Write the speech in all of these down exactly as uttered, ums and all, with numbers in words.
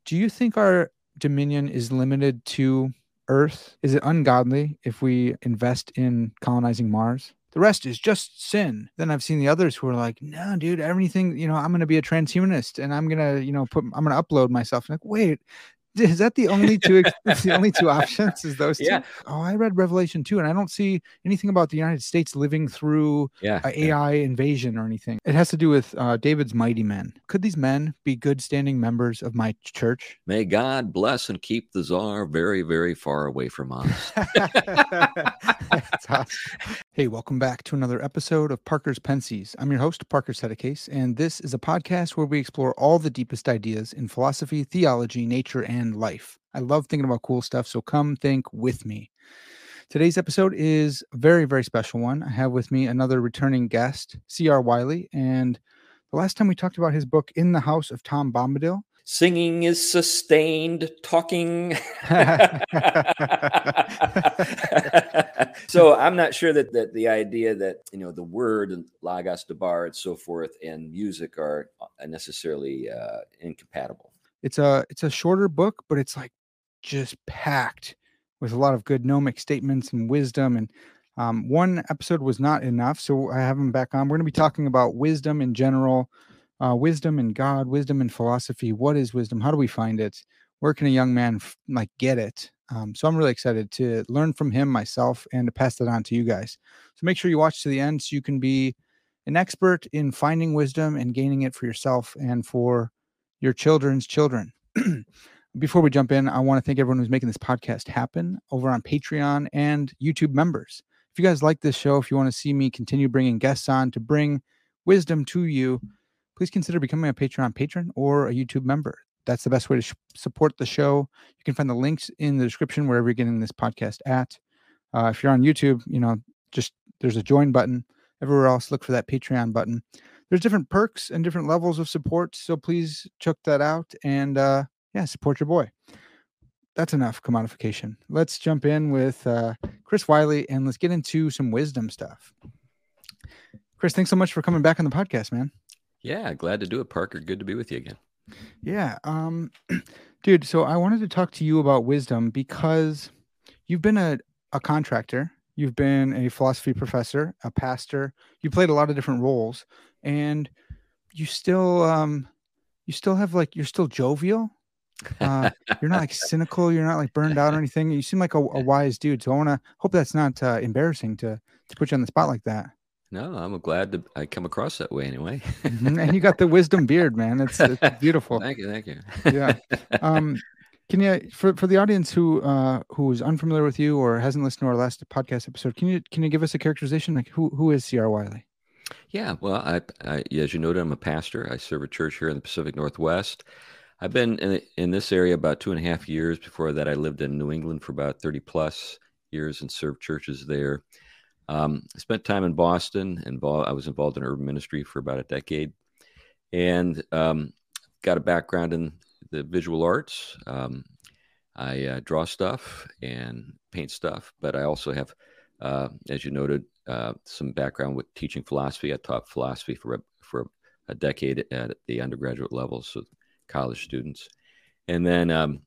do you think our dominion is limited to Earth? Is it ungodly if we invest in colonizing Mars? The rest is just sin. Then I've seen the others who are like, no, dude, everything, you know, I'm going to be a transhumanist and I'm going to, you know, put, I'm going to upload myself. Like, wait, is that the only two, the only two options is those two? Yeah. Oh, I read Revelation two and I don't see anything about the United States living through Yeah. a AI invasion or anything. It has to do with uh, David's mighty men. Could these men be good standing members of my church? May God bless and keep the czar very, very far away from us. That's awesome. Hey, welcome back to another episode of Parker's Pensies. I'm your host, Parker Sedekase, and this is a podcast where we explore all the deepest ideas in philosophy, theology, nature, and life. I love thinking about cool stuff, so come think with me. Today's episode is a very, very special one. I have with me another returning guest, C R Wiley, and the last time we talked about his book, In the House of Tom Bombadil. Singing is sustained, talking. So I'm not sure that, that the idea that, you know, the word and logos, debar, and so forth, and music are necessarily uh, incompatible. It's a it's a shorter book, but it's like just packed with a lot of good gnomic statements and wisdom. And um, one episode was not enough, so I have him back on. We're going to be talking about wisdom in general. Uh, wisdom in God, wisdom in philosophy. What is wisdom? How do we find it? Where can a young man f- like get it? Um, so I'm really excited to learn from him myself and to pass that on to you guys. So make sure you watch to the end so you can be an expert in finding wisdom and gaining it for yourself and for your children's children. Before we jump in, I want to thank everyone who's making this podcast happen over on Patreon and YouTube members. If you guys like this show, if you want to see me continue bringing guests on to bring wisdom to you, please consider becoming a Patreon patron or a YouTube member. That's the best way to sh- support the show. You can find the links in the description wherever you're getting this podcast at. Uh, if you're on YouTube, you know, just there's a join button. Everywhere else, look for that Patreon button. There's different perks and different levels of support, so please check that out and uh, yeah, support your boy. That's enough commodification. Let's jump in with uh, Chris Wiley and let's get into some wisdom stuff. Chris, thanks so much for coming back on the podcast, man. Yeah, glad to do it, Parker. Good to be with you again. Yeah. Um, dude, so I wanted to talk to you about wisdom because you've been a, a contractor, you've been a philosophy professor, a pastor, you played a lot of different roles, and you still um, you still have like, you're still jovial. Uh, you're not like cynical, you're not like burned out or anything. You seem like a, a wise dude. So I want to hope that's not uh, embarrassing to, to put you on the spot like that. No, I'm glad that I come across that way anyway. Mm-hmm. And you got the wisdom beard, man. It's, it's beautiful. Thank you, thank you. Yeah. Um, can you, for, for the audience who uh, who is unfamiliar with you or hasn't listened to our last podcast episode, can you can you give us a characterization? Like who who is C R Wiley? Yeah, well, I, I as you noted, I'm a pastor. I serve a church here in the Pacific Northwest. I've been in in this area about two and a half years. Before that, I lived in New England for about thirty plus years and served churches there. Um, I spent time in Boston, and I was involved in urban ministry for about a decade, and um, got a background in the visual arts. Um, I uh, draw stuff and paint stuff, but I also have, uh, as you noted, uh, some background with teaching philosophy. I taught philosophy for a, for a decade at the undergraduate level, so college students, and then um,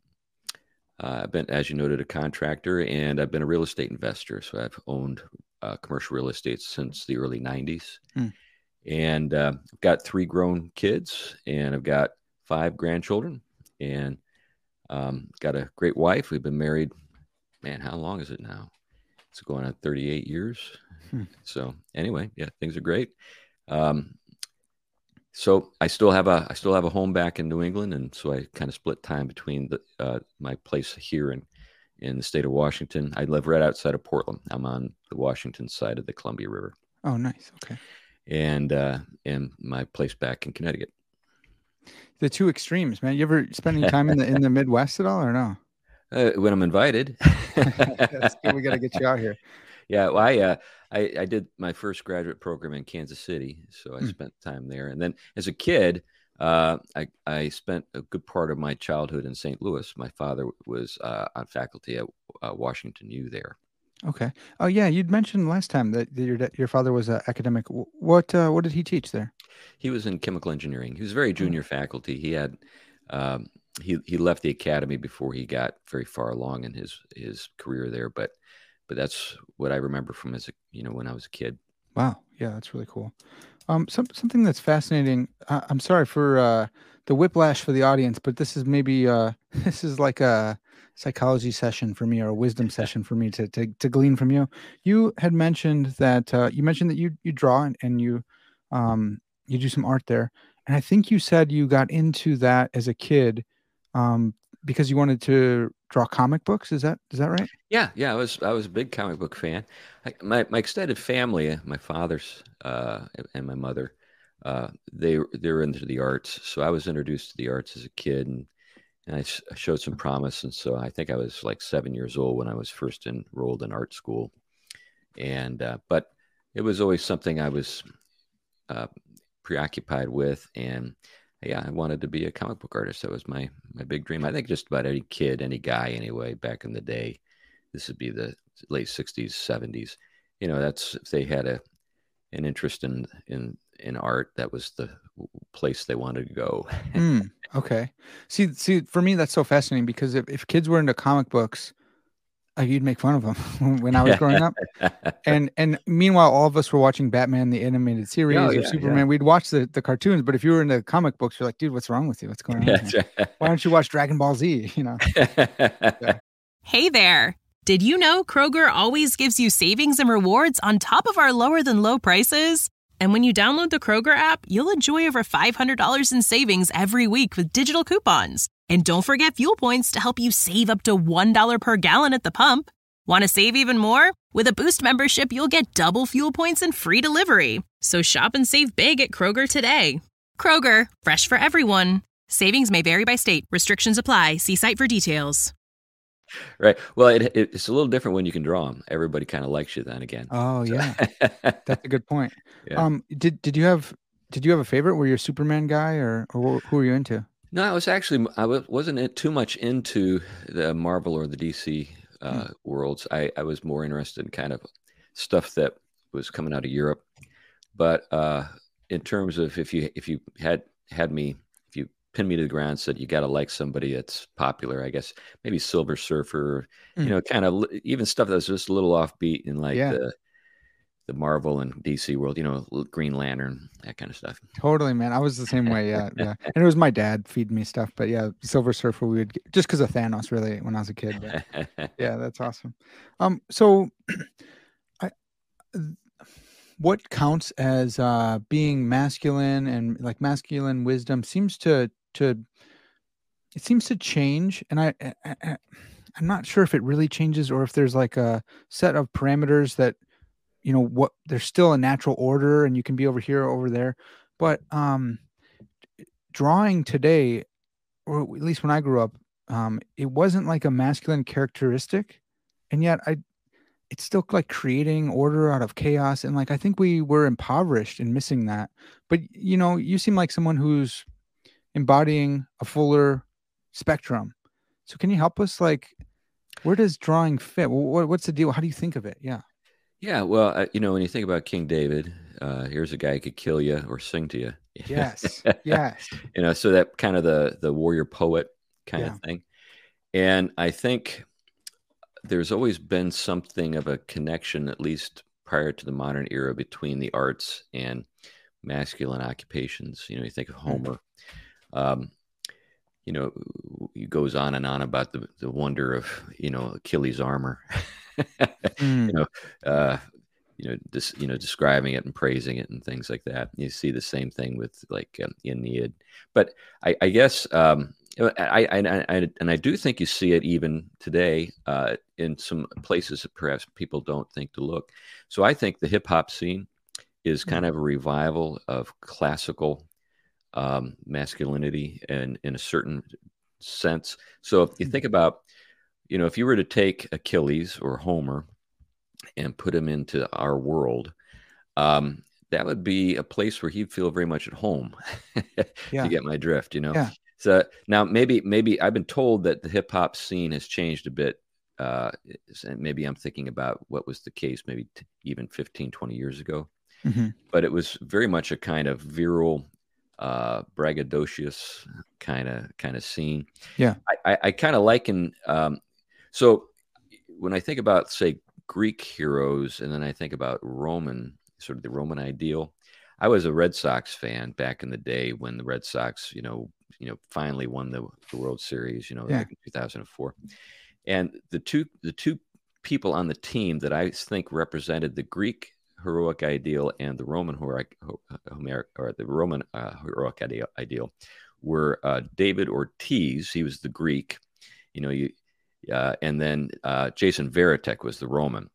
uh, I've been, as you noted, a contractor, and I've been a real estate investor. So I've owned Uh, commercial real estate since the early nineties. Mm. And uh, I've got three grown kids and I've got five grandchildren and um, got a great wife. We've been married, man, how long is it now? It's going on thirty-eight years. Hmm. So anyway, yeah, things are great. Um, so I still have a, I still have a home back in New England. And so I kind of split time between the, uh, my place here and in the state of Washington. I live right outside of Portland. I'm on the Washington side of the Columbia River. Oh, nice. Okay. And uh, and my place back in Connecticut. The two extremes, man. You ever spend any time in the in the Midwest at all, or no? Uh, when I'm invited. That's good. We got to get you out here. Yeah, well, I, uh, I I did my first graduate program in Kansas City, so I mm. spent time there. And then as a kid, Uh, I, I spent a good part of my childhood in Saint Louis. My father was uh, on faculty at uh, Washington U there. Okay. Oh yeah, you'd mentioned last time that your your father was an academic. What uh, what did he teach there? He was in chemical engineering. He was very junior mm. faculty. He had um, he he left the academy before he got very far along in his his career there. But but that's what I remember from as a you know when I was a kid. Wow. Yeah, that's really cool. Um, some something that's fascinating. Uh, I'm sorry for uh, the whiplash for the audience, but this is maybe uh, this is like a psychology session for me or a wisdom session for me to to, to glean from you. You had mentioned that uh, you mentioned that you you draw and, and you um, you do some art there, and I think you said you got into that as a kid um, because you wanted to draw comic books. Is that is that right? Yeah, yeah, I was I was a big comic book fan. I, my my extended family, my father's uh, and my mother, uh, they they're into the arts. So I was introduced to the arts as a kid, and and I s- showed some promise. And so I think I was like seven years old when I was first enrolled in art school. And uh, but it was always something I was uh, preoccupied with, and yeah, I wanted to be a comic book artist. That was my my big dream. I think just about any kid, any guy, anyway, back in the day. This would be the late sixties, seventies. You know, that's if they had a an interest in in in art, that was the place they wanted to go. Mm, okay. See, see, for me, that's so fascinating because if, if kids were into comic books, uh, you'd make fun of them when I was growing up. And and meanwhile, all of us were watching Batman the animated Oh series or yeah, yeah. Superman. We'd watch the, the cartoons, but if you were into comic books, you're like, dude, what's wrong with you? What's going on That's here? Why don't you watch Dragon Ball Z? You know? right. Yeah. Hey there! Did you know Kroger always gives you savings and rewards on top of our lower than low prices? And when you download the Kroger app, you'll enjoy over five hundred dollars in savings every week with digital coupons. And don't forget fuel points to help you save up to one dollar per gallon at the pump. Want to save even more? With a Boost membership, you'll get double fuel points and free delivery. So shop and save big at Kroger today. Kroger, fresh for everyone. Savings may vary by state. Restrictions apply. See site for details. Right. Well, it, it, it's a little different when you can draw them. Everybody kind of likes you then again. Oh So, yeah, that's a good point. yeah. Um, did did you have did you have a favorite? Were you a Superman guy or or who were you into? No, I was actually I wa- wasn't in- too much into the Marvel or the D C Hmm. uh, worlds. I, I was more interested in kind of stuff that was coming out of Europe. But uh, in terms of if you if you had had me if you pinned me to the ground and said you got to like somebody that's popular, I guess maybe Silver Surfer, you Mm, know, kind of even stuff that's just a little offbeat in like yeah. the the Marvel and D C world, you know, Green Lantern, that kind of stuff. Totally, man. I was the same way. Yeah, yeah. And it was my dad feeding me stuff, but yeah, Silver Surfer we would get, just because of Thanos, really, when I was a kid. But yeah, that's awesome. Um, so, I, th- what counts as uh being masculine and like masculine wisdom seems to to it seems to change, and I, I, I I'm not sure if it really changes or if there's like a set of parameters that you know what there's still a natural order and you can be over here or over there, but um drawing today, or at least when I grew up, um, it wasn't like a masculine characteristic, and yet I it's still like creating order out of chaos, and like I think we were impoverished in missing that. But you know, you seem like someone who's embodying a fuller spectrum. So can you help us? Like, where does drawing fit? What, what's the deal? How do you think of it? Yeah. Yeah, well, uh, you know, when you think about King David, uh, here's a guy who could kill you or sing to you. Yes. Yes. You know, so that kind of the the warrior poet kind Yeah. of thing. And I think there's always been something of a connection, at least prior to the modern era, between the arts and masculine occupations. You know, you think of Mm. Homer. Um, you know, he goes on and on about the, the wonder of, you know, Achilles' armor. you Mm. know, uh, you know, this, you know, describing it and praising it and things like that. You see the same thing with like um, Aeneid, but I, I guess um, I, I, I, I, and I do think you see it even today uh, in some places that perhaps people don't think to look. So I think the hip hop scene is Mm. kind of a revival of classical um, masculinity and in a certain sense. So if you Mm. think about, you know, if you were to take Achilles or Homer and put him into our world, um, that would be a place where he'd feel very much at home. If you Yeah. get my drift, you know. Yeah. So now maybe maybe I've been told that the hip hop scene has changed a bit. Uh, and maybe I'm thinking about what was the case maybe t- even fifteen, twenty years ago. Hmm. But it was very much a kind of virile uh, braggadocious kind of kind of scene. Yeah. I, I, I kind of liken. Um, so when I think about, say, Greek heroes, and then I think about Roman, sort of the Roman ideal. I was a Red Sox fan back in the day when the Red Sox, you know, you know, finally won the, the World Series, you know, Yeah. like in two thousand four. And the two the two people on the team that I think represented the Greek heroic ideal and the Roman heroic, or the Roman uh, heroic ideal, ideal were uh, David Ortiz. He was the Greek, you know, you, uh, and then uh, Jason Varitek was the Roman.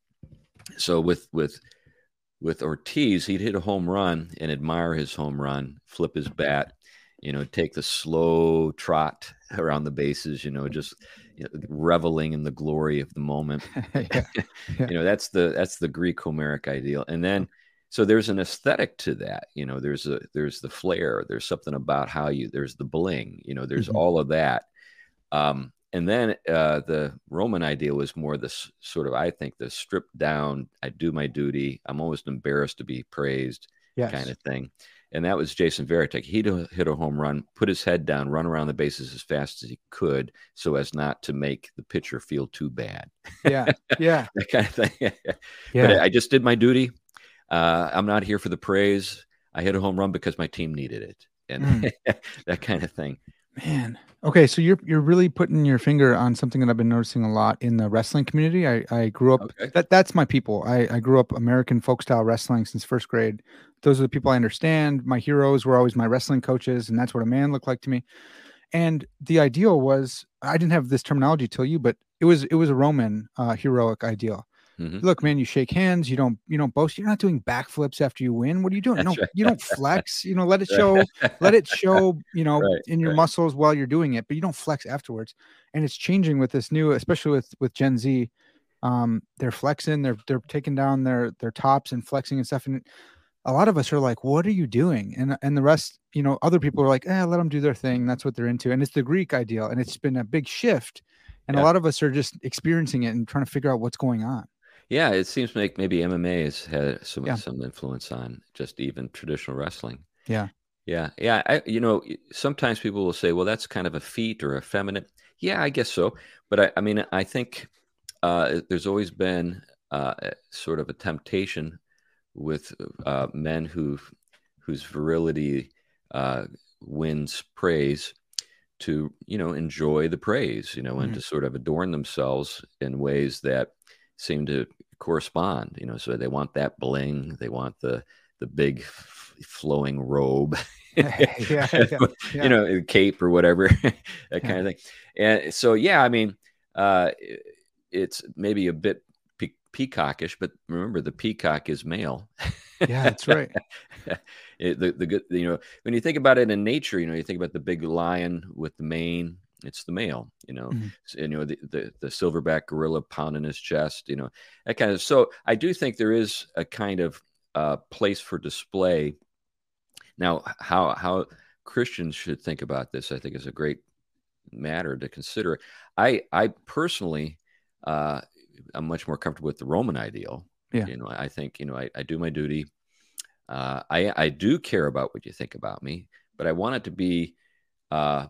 So with with with Ortiz, he'd hit a home run and admire his home run, flip his bat, you know, take the slow trot around the bases, you know, just you know, reveling in the glory of the moment. yeah. Yeah. You know, that's the that's the Greek Homeric ideal. And then so there's an aesthetic to that. You know, there's a there's the flair. There's something about how you there's the bling. You know, there's Mhm. all of that. Um, and then uh, the Roman ideal was more this sort of, I think, the stripped down, I do my duty, I'm almost embarrassed to be praised Yes. kind of thing. And that was Jason Varitek. He'd hit a home run, put his head down, run around the bases as fast as he could so as not to make the pitcher feel too bad. Yeah. Yeah. That kind of thing. Yeah. But I just did my duty. Uh, I'm not here for the praise. I hit a home run because my team needed it. And Mm. that kind of thing. Man. Okay, so you're you're really putting your finger on something that I've been noticing a lot in the wrestling community. I, I grew up Okay. that that's my people. I, I grew up American folk style wrestling since first grade. Those are the people I understand. My heroes were always my wrestling coaches, and that's what a man looked like to me. And the ideal was, I didn't have this terminology till you, but it was it was a Roman uh, heroic ideal. Mhm. Look, man, you shake hands, you don't you don't boast, you're not doing backflips after you win. What are you doing? That's No, right. you don't flex, you know, let it show, let it show, you know, Right, in your right. muscles while you're doing it, but you don't flex afterwards. And it's changing with this new, especially with with Gen Z. Um, they're flexing, they're they're taking down their their tops and flexing and stuff. And a lot of us are like, what are you doing? And and the rest, you know, other people are like, eh, let them do their thing. That's what they're into. And it's the Greek ideal. And it's been a big shift. And Yeah. a lot of us are just experiencing it and trying to figure out what's going on. Yeah, it seems like maybe M M A has had some Yeah. some influence on just even traditional wrestling. Yeah. Yeah, yeah. I, you know, sometimes people will say, "Well, that's kind of a feat or effeminate." Yeah, I guess so. But I, I mean, I think uh, there's always been uh, sort of a temptation with uh, men who whose virility uh, wins praise to, you know, enjoy the praise, you know, and Mhm. to sort of adorn themselves in ways that seem to correspond, you know, so they want that bling, they want the the big f- flowing robe, yeah, yeah, yeah. you know, cape or whatever, that Yeah. kind of thing. And so, yeah, I mean, uh, it- it's maybe a bit pe- peacockish, but remember, the peacock is male. Yeah, that's right. It- the the good, you know, when you think about it in nature, you know, you think about the big lion with the mane. It's the male, you know, Mhm. S- you know, the, the, the silverback gorilla pounding his chest, you know, that kind of, so I do think there is a kind of uh, place for display. Now, how, how Christians should think about this, I think is a great matter to consider. I, I personally, uh, I'm much more comfortable with the Roman ideal. Yeah. You know, I think, you know, I, I do my duty. Uh, I, I do care about what you think about me, but I want it to be, uh,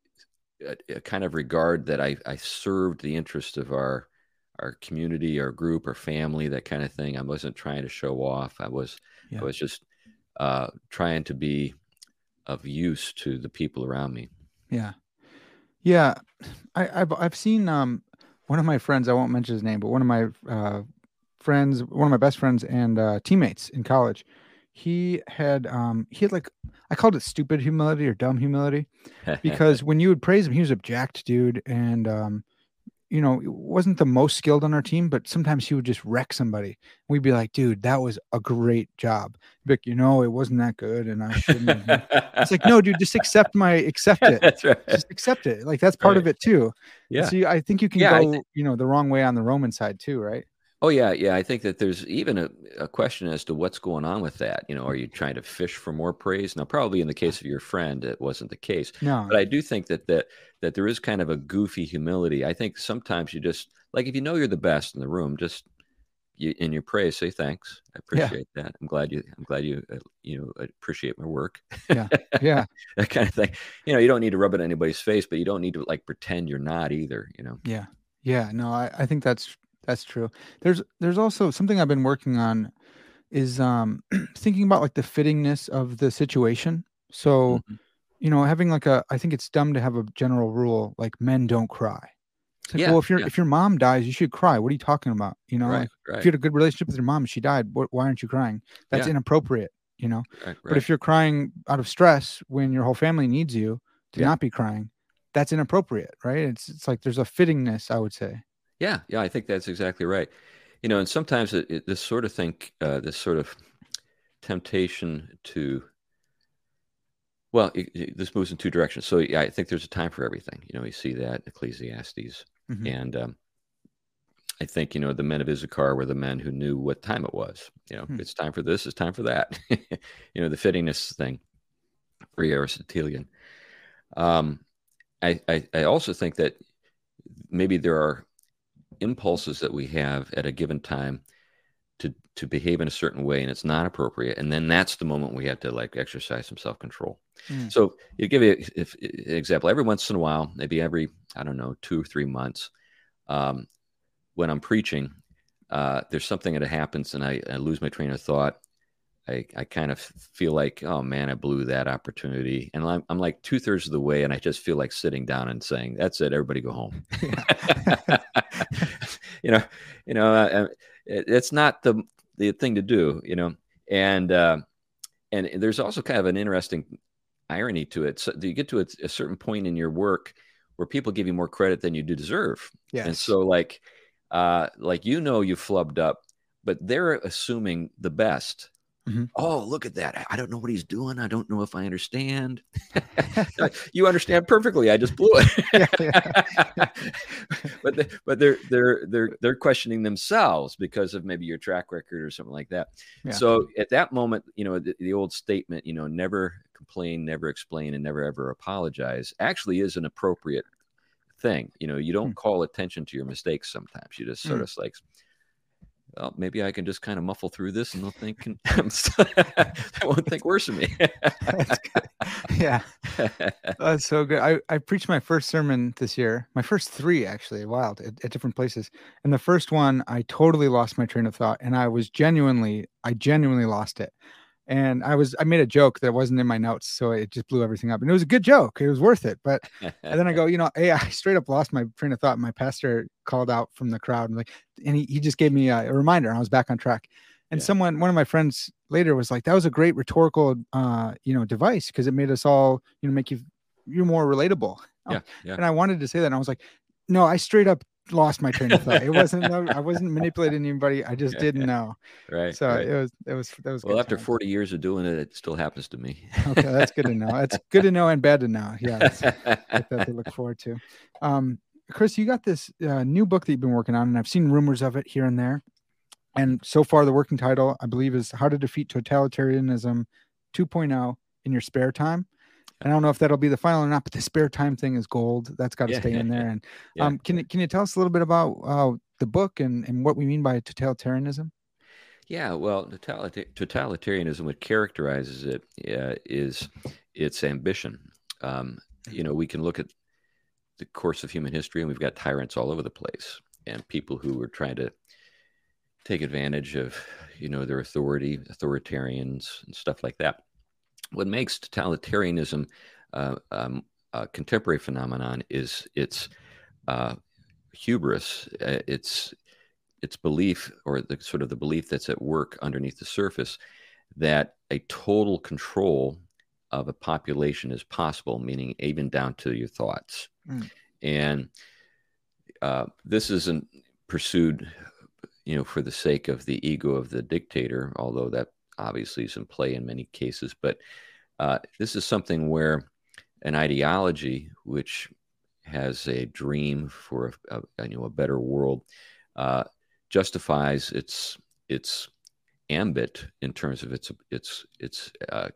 a, a kind of regard that I, I served the interest of our our community, our group, our family, that kind of thing. I wasn't trying to show off. I was Yeah. I was just uh, trying to be of use to the people around me. Yeah. Yeah. I, I've I've seen um one of my friends, I won't mention his name, but one of my uh friends, one of my best friends and uh teammates in college, he had um he had like, I called it stupid humility or dumb humility, because when you would praise him, he was a jacked dude, and um you know, it wasn't the most skilled on our team, but sometimes he would just wreck somebody. We'd be like, dude, that was a great job. He'd be like, you know, it wasn't that good, and I shouldn't have done-" It's like, no, dude, just accept my accept it. That's right. Just accept it. Like, that's part of Right. it too. Yeah. See, I think you can Yeah, I go, thi- you know, the wrong way on the Roman side too, right? Oh yeah, yeah. I think that there's even a, a question as to what's going on with that. You know, are you trying to fish for more praise? Now, probably in the case of your friend, it wasn't the case. No. But I do think that that that there is kind of a goofy humility. I think sometimes you just, like, if you know you're the best in the room, just you, in your praise, say thanks. I Yeah. appreciate that. I'm glad you, I'm glad you, uh, you know, appreciate my work. Yeah. Yeah. That kind of thing. You know, you don't need to rub it in anybody's face, but you don't need to like pretend you're not either, you know? Yeah. Yeah. No, I, I think that's that's true. There's there's also something I've been working on is um thinking about like the fittingness of the situation. So, Mhm. you know, having like a I think it's dumb to have a general rule like men don't cry. It's like, Yeah. well, if your Yeah. if your mom dies, you should cry. What are you talking about? You know, Right. like if Right. you had a good relationship with your mom and she died, wh- why aren't you crying? That's Yeah. inappropriate, you know. Right. But Right. if you're crying out of stress when your whole family needs you to Yeah. not be crying, that's inappropriate, right? It's it's like there's a fittingness, I would say. Yeah. Yeah. I think that's exactly right. You know, and sometimes it, it, this sort of thing, uh, this sort of temptation to, well, it, it- this moves in two directions. So yeah, I think there's a time for everything. You know, you see that in Ecclesiastes, Mhm. and um, I think, you know, the men of Issachar were the men who knew what time it was. You know, Hmm. it's time for this, it's time for that. You know, the fittingness thing, very Aristotelian. Um, I, I, I also think that maybe there are impulses that we have at a given time to to behave in a certain way, and it's not appropriate, and then that's the moment we have to like exercise some self-control. Mm. So you give you if, if, an example. Every once in a while, maybe every, I don't know, two or three months, um, when I'm preaching, uh, there's something that happens and I, I lose my train of thought. I, I kind of feel like, oh man, I blew that opportunity. And I'm, I'm like two thirds of the way, and I just feel like sitting down and saying, that's it, everybody go home. you know, you know, uh, it, it's not the, the thing to do, you know? And, uh, and there's also kind of an interesting irony to it. So you get to a, a certain point in your work where people give you more credit than you do deserve. Yes. And so like, uh, like, you know, you flubbed up, but they're assuming the best. Mhm. Oh, look at that. I don't know what he's doing. I don't know if I understand. You understand perfectly. I just blew it. Yeah, yeah. but they, but they're they're they're they're questioning themselves because of maybe your track record or something like that. Yeah. So at that moment, you know, the, the old statement, you know, never complain, never explain, and never ever apologize actually is an appropriate thing. You know, you don't Hmm. call attention to your mistakes sometimes. You just sort Mm. of like, well, maybe I can just kind of muffle through this and they'll think, they won't think worse of me. That's good. Yeah. That's so good. I, I preached my first sermon this year, my first three actually, wild, at, at different places. And the first one, I totally lost my train of thought, and I was genuinely, I genuinely lost it. And I was, I made a joke that wasn't in my notes, so it just blew everything up. And it was a good joke; it was worth it. But and then I go, you know, hey, I straight up lost my train of thought. My pastor called out from the crowd, and like, and he, he just gave me a, a reminder, and I was back on track. And Yeah. someone, one of my friends later was like, that was a great rhetorical, uh, you know, device, because it made us all, you know, make you, you're more relatable. Yeah, yeah. And I wanted to say that, and I was like, no, I straight up lost my train of thought. It wasn't, no, I wasn't manipulating anybody. I just didn't know. Right. So right. it was, it was, that was Well, good after times. forty years of doing it, it still happens to me. Okay, that's good to know. That's good to know and bad to know. Yeah, that's like that to look forward to. Um, Chris, you got this uh, new book that you've been working on, and I've seen rumors of it here and there. And so far, the working title, I believe, is How to Defeat Totalitarianism two point oh in Your Spare Time. And I don't know if that'll be the final or not, but the spare time thing is gold. That's got to Yeah. stay in there. And Yeah. um, can you can you tell us a little bit about uh, the book and, and what we mean by totalitarianism? Yeah, well, totalita- totalitarianism, what characterizes it uh, is its ambition. Um, you know, we can look at the course of human history, and we've got tyrants all over the place, and people who are trying to take advantage of, you know, their authority, authoritarians and stuff like that. What makes totalitarianism uh, um, a contemporary phenomenon is its uh, hubris, uh, its its belief, or the sort of the belief that's at work underneath the surface, that a total control of a population is possible, meaning even down to your thoughts. Mm. And uh, this isn't pursued, you know, for the sake of the ego of the dictator, although that obviously is in play in many cases. But uh, this is something where an ideology which has a dream for a, a you know a better world uh, justifies its its ambit in terms of its its its uh,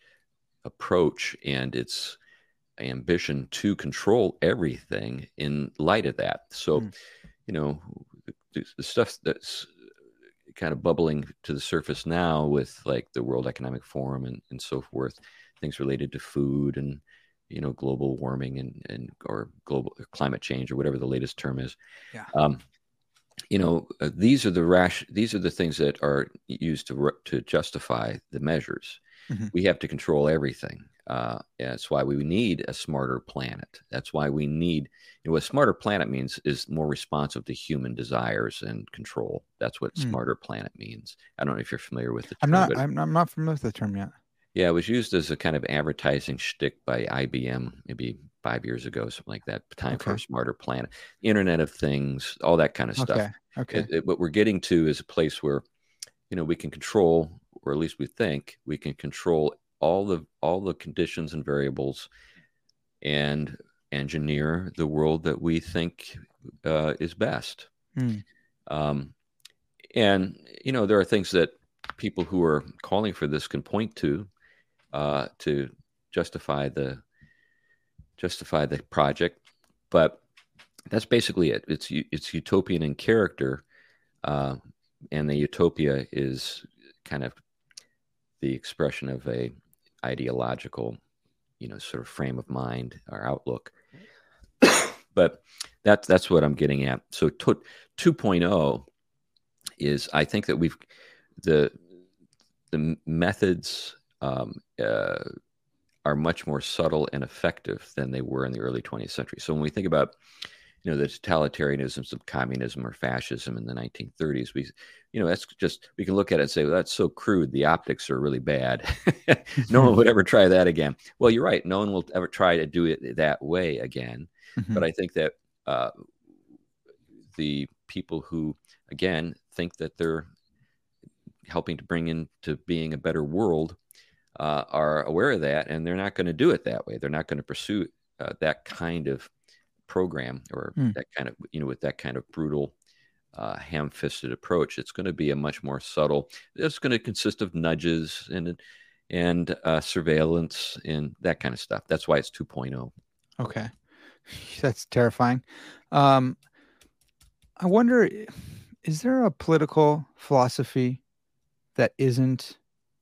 approach and its ambition to control everything in light of that. So, mm. you know, the, the stuff that's kind of bubbling to the surface now with like the World Economic Forum and, and so forth, things related to food and, you know, global warming and, and or global climate change or whatever the latest term is. Yeah. Um, you know, uh, these are the rash. These are the things that are used to to justify the measures. Mm-hmm. We have to control everything. Uh, that's why we need a smarter planet. That's why we need, you know, what a smarter planet means is more responsive to human desires and control. That's what mm. smarter planet means. I don't know if you're familiar with the term. I'm not, I'm, I'm not familiar with the term yet. Yeah, it was used as a kind of advertising shtick by I B M maybe five years ago, something like that. Time okay. for a smarter planet, Internet of Things, all that kind of stuff. Okay. Okay. It, it, what we're getting to is a place where, you know, we can control, or at least we think we can control all the all the conditions and variables, and engineer the world that we think uh, is best. Mm. Um, and you know, there are things that people who are calling for this can point to uh, to justify the justify the project, but that's basically it. It's it's utopian in character, uh, and the utopia is kind of the expression of a ideological, you know, sort of frame of mind or outlook. But that's that's what I'm getting at. So to, two point oh is, I think that we've the the methods um, uh, are much more subtle and effective than they were in the early twentieth century. So when we think about, you know, the totalitarianisms of communism or fascism in the nineteen thirties, we, you know, that's just, we can look at it and say, well, that's so crude. The optics are really bad. No one would ever try that again. Well, you're right. No one will ever try to do it that way again. Mm-hmm. But I think that uh, the people who, again, think that they're helping to bring into being a better world uh, are aware of that, and they're not going to do it that way. They're not going to pursue uh, that kind of program or mm. that kind of, you know, with that kind of brutal, uh, ham-fisted approach. It's going to be a much more subtle. It's going to consist of nudges and and uh, surveillance and that kind of stuff. That's why it's two point oh. Okay, that's terrifying. Um, I wonder, is there a political philosophy that isn't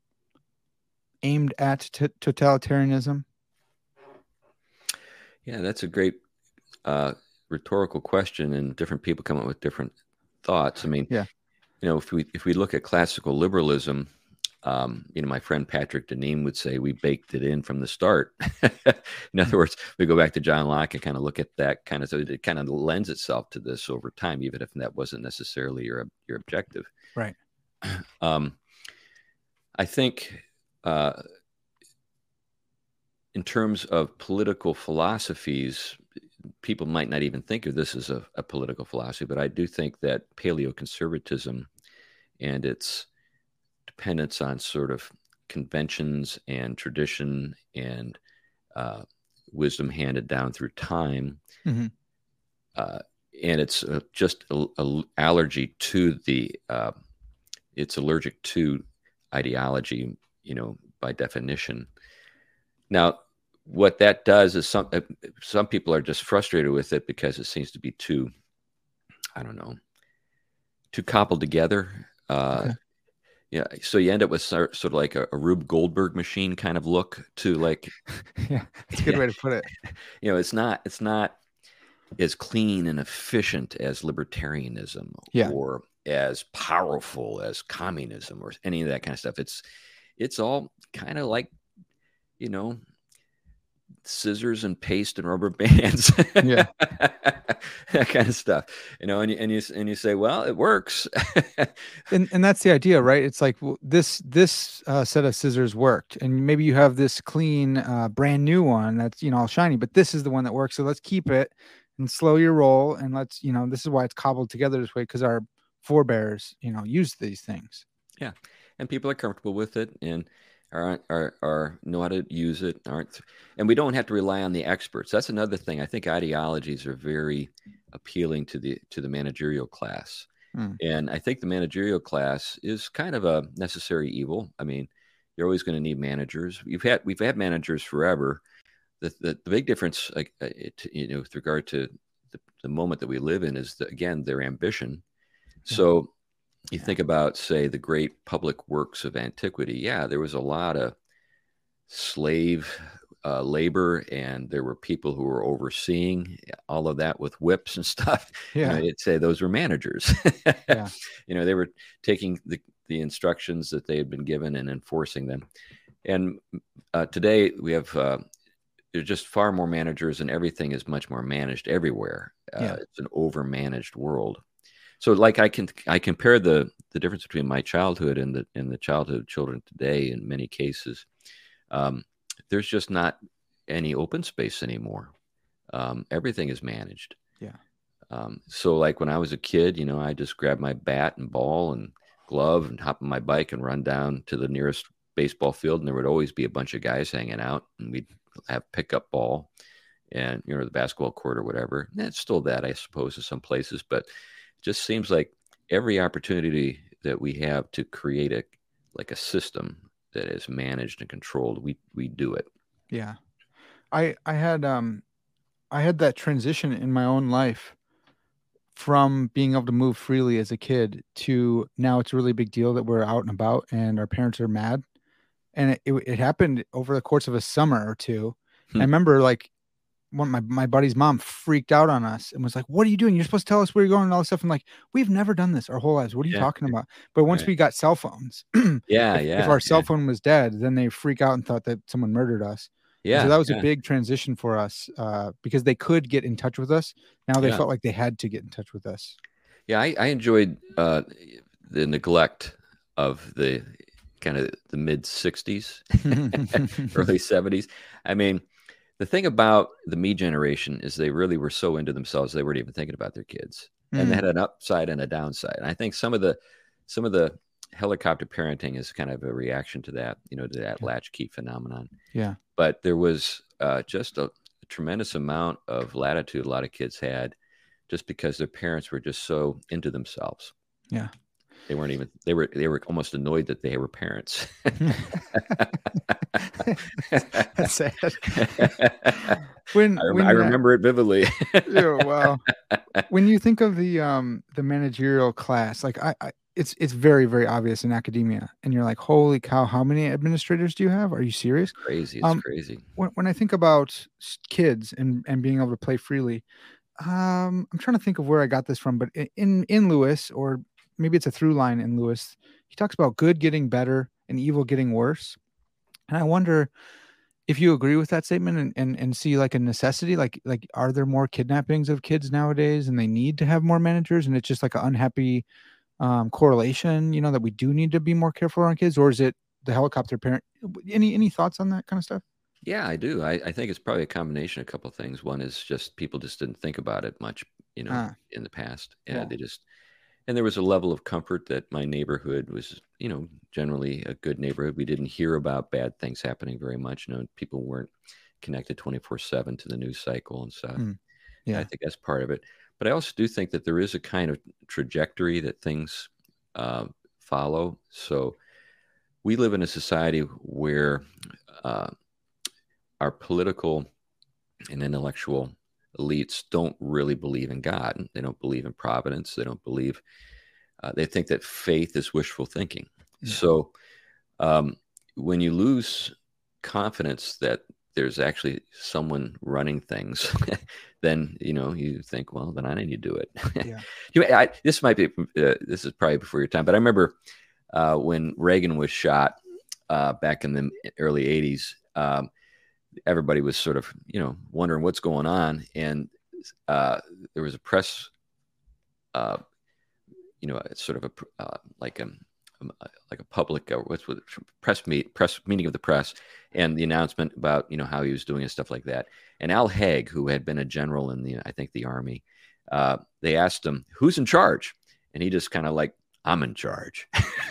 aimed at t- totalitarianism? Yeah, that's a great uh, rhetorical question, and different people come up with different thoughts. I mean, yeah. you know, if we if we look at classical liberalism, um, you know, my friend Patrick Deneen would say we baked it in from the start. In other words, we go back to John Locke and kind of look at that kind of, so it kind of lends itself to this over time, even if that wasn't necessarily your your objective. Right. Um, I think uh, in terms of political philosophies, people might not even think of this as a, a political philosophy, but I do think that paleoconservatism and its dependence on sort of conventions and tradition and uh, wisdom handed down through time, mm-hmm. uh, and it's uh, just a, a allergy to the, uh, it's allergic to ideology, you know, by definition. Now, what that does is some some people are just frustrated with it because it seems to be too, I don't know, too cobbled together. Uh, okay. Yeah, so you end up with sort, sort of like a, a Rube Goldberg machine kind of look to like. Yeah, that's a good yeah. way to put it. You know, it's not it's not as clean and efficient as libertarianism, yeah. or as powerful as communism or any of that kind of stuff. It's it's all kind of like, you know, scissors and paste and rubber bands. Yeah. That kind of stuff, you know, and you, and you, and you say, well, it works. and and that's the idea, right? It's like, well, this, this uh, set of scissors worked, and maybe you have this clean, uh, brand new one that's, you know, all shiny, but this is the one that works. So let's keep it and slow your roll. And let's, you know, this is why it's cobbled together this way, because our forebears, you know, used these things. Yeah. And people are comfortable with it and are, are, are know how to use it. Aren't, and we don't have to rely on the experts. That's another thing. I think ideologies are very appealing to the, to the managerial class. Mm. And I think the managerial class is kind of a necessary evil. I mean, you're always going to need managers. We've had, we've had managers forever. The, the, the big difference, like, uh, it, you know, with regard to the, the moment that we live in is that, again, their ambition. Yeah. So you Yeah. think about, say, the great public works of antiquity. Yeah, there was a lot of slave uh, labor, and there were people who were overseeing all of that with whips and stuff. You know, Yeah. you'd say those were managers. Yeah. You know, they were taking the, the instructions that they had been given and enforcing them. And uh, today we have, uh, there's just far more managers, and everything is much more managed everywhere. Uh, Yeah. It's an over-managed world. So, like, I can I compare the the difference between my childhood and the and the childhood of children today. In many cases, um, there's just not any open space anymore. Um, everything is managed. Yeah. Um, so, like when I was a kid, you know, I just grabbed my bat and ball and glove and hop on my bike and run down to the nearest baseball field, and there would always be a bunch of guys hanging out, and we'd have pickup ball and, you know, the basketball court or whatever. And it's still that, I suppose, in some places, but it just seems like every opportunity that we have to create a like a system that is managed and controlled, we we do it. Yeah. I I had um I had that transition in my own life from being able to move freely as a kid to now it's a really big deal that we're out and about and our parents are mad. And it, it, it happened over the course of a summer or two. Hmm. I remember like one my, my buddy's mom freaked out on us and was like, "What are you doing? You're supposed to tell us where you're going and all this stuff." And like, we've never done this our whole lives. What are you Yeah. talking about? But once Right. we got cell phones, Yeah, if, yeah. if our cell yeah. phone was dead, then they freak out and thought that someone murdered us. And Yeah. so that was yeah. a big transition for us uh, because they could get in touch with us. Now they Yeah. felt like they had to get in touch with us. Yeah, I, I enjoyed uh, the neglect of the kind of the mid sixties, early seventies. I mean, the thing about the me generation is they really were so into themselves they weren't even thinking about their kids, and they had an upside and a downside. And I think some of the some of the helicopter parenting is kind of a reaction to that, you know, to that Yeah. latchkey phenomenon. Yeah. But there was uh, just a, a tremendous amount of latitude a lot of kids had, just because their parents were just so into themselves. Yeah. They weren't even, they were, they were almost annoyed that they were parents. That's sad. When, I, rem- when I uh, remember it vividly. yeah, wow. When you think of the um the managerial class, like I, I it's it's very, very obvious in academia. And you're like, holy cow, how many administrators do you have? Are you serious? Crazy. It's Um, crazy. When when I think about s- kids and, and being able to play freely, um, I'm trying to think of where I got this from, but i- in in Lewis, or maybe it's a through line in Lewis, he talks about good getting better and evil getting worse. And I wonder if you agree with that statement and, and, and see like a necessity, like like are there more kidnappings of kids nowadays and they need to have more managers, and it's just like an unhappy um, correlation, you know, that we do need to be more careful around kids, or is it the helicopter parent? Any any thoughts on that kind of stuff? Yeah, I do. I, I think it's probably a combination of a couple of things. One is just people just didn't think about it much, you know, Ah. in the past. Yeah, Yeah. they just, and there was a level of comfort that my neighborhood was, you know, generally a good neighborhood. We didn't hear about bad things happening very much. You know, people weren't connected twenty-four seven to the news cycle and stuff. Hmm. Yeah. I think that's part of it. But I also do think that there is a kind of trajectory that things uh, follow. So we live in a society where uh, our political and intellectual elites don't really believe in God. They don't believe in providence. They don't believe, uh, they think that faith is wishful thinking. Yeah. So um, when you lose confidence that there's actually someone running things, then, you know, you think, well, then I need to do it. Yeah. you, I, this might be, uh, this is probably before your time, but I remember uh, when Reagan was shot uh, back in the early eighties, um, everybody was sort of, you know, wondering what's going on. And uh, there was a press, uh, you know, sort of a, uh, like a, like a public, uh, what's what, press meet, press meeting of the press, and the announcement about, you know, how he was doing and stuff like that. And Al Haig, who had been a general in the, I think the Army, uh, they asked him, who's in charge? And he just kind of like, I'm in charge.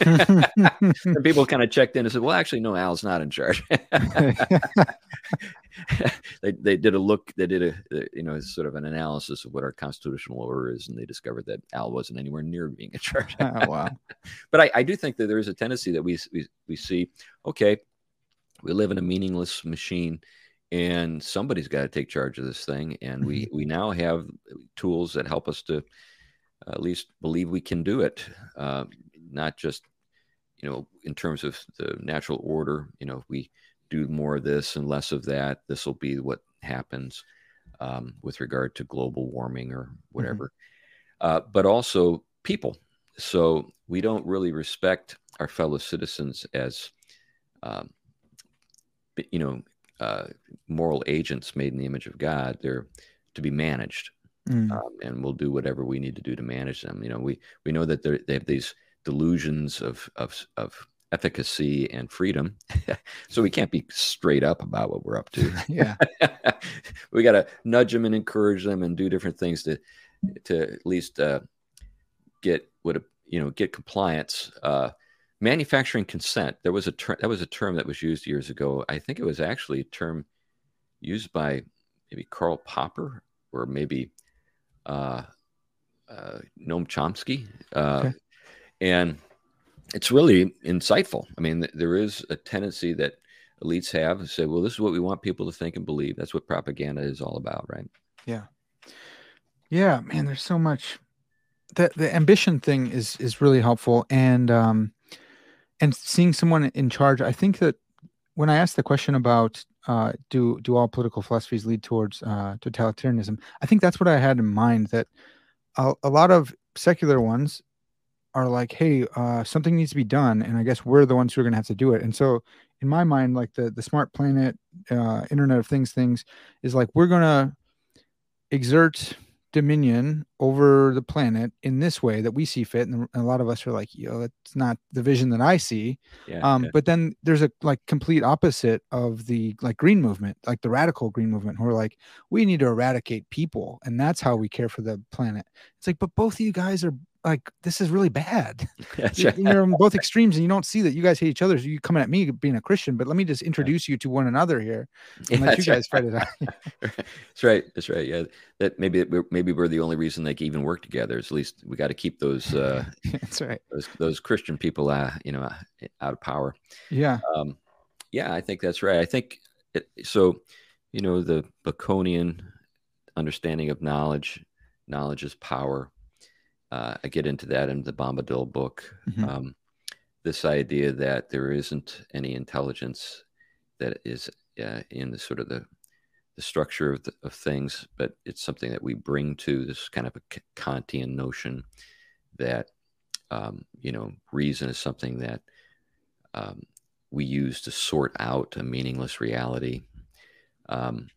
And people kind of checked in and said, well, actually, no, Al's not in charge. they they did a look, they did a, you know, sort of an analysis of what our constitutional order is, and they discovered that Al wasn't anywhere near being in charge. Oh, wow. But I, I do think that there is a tendency that we, we we see, okay, we live in a meaningless machine, and somebody's got to take charge of this thing. And we, we now have tools that help us to at least believe we can do it, uh, not just, you know, in terms of the natural order. You know, if we do more of this and less of that, this will be what happens um, with regard to global warming or whatever. Mm-hmm. Uh, but also people. So we don't really respect our fellow citizens as, um, you know, uh, moral agents made in the image of God. They're to be managed, mm. um, and we'll do whatever we need to do to manage them. You know, we we know that they have these delusions of of of efficacy and freedom, so we can't be straight up about what we're up to. Yeah, we got to nudge them and encourage them and do different things to to at least uh, get what you know get compliance. Uh, manufacturing consent. There was a term that was a term that was used years ago. I think it was actually a term used by maybe Karl Popper or maybe uh, uh, Noam Chomsky, uh, okay. and it's really insightful. I mean, th- there is a tendency that elites have to say, "Well, this is what we want people to think and believe." That's what propaganda is all about, right? Yeah, yeah, man. There's so much. The the ambition thing is is really helpful, and um, and seeing someone in charge. I think that when I asked the question about uh, do do all political philosophies lead towards uh, totalitarianism, I think that's what I had in mind. That a, a lot of secular ones are like, hey, uh, something needs to be done, and I guess we're the ones who are going to have to do it. And so, in my mind, like the the smart planet, uh, Internet of Things, things is like we're going to exert dominion over the planet in this way that we see fit, and a lot of us are like, yo, it's not the vision that I see. Yeah, um yeah. But then there's a like complete opposite of the like green movement, like the radical green movement, who are like, we need to eradicate people, and that's how we care for the planet. It's like, but both of you guys are like, this is really bad. You're, you're on both extremes, and you don't see that you guys hate each other. So you coming at me being a Christian, but let me just introduce you to one another here and yeah, let you guys right. fight it out. That's right. That's right. Yeah, that maybe we're, maybe we're the only reason they can even work together. Is at least we got to keep those. Uh, that's right. Those those Christian people, uh, you know, out of power. Yeah. Um, yeah, I think that's right. I think it, so. You know, the Baconian understanding of knowledge. Knowledge is power. Uh, I get into that in the Bombadil book. Mm-hmm. Um, this idea that there isn't any intelligence that is uh, in the sort of the, the structure of, the, of things, but it's something that we bring to this kind of a Kantian notion that, um, you know, reason is something that um, we use to sort out a meaningless reality um,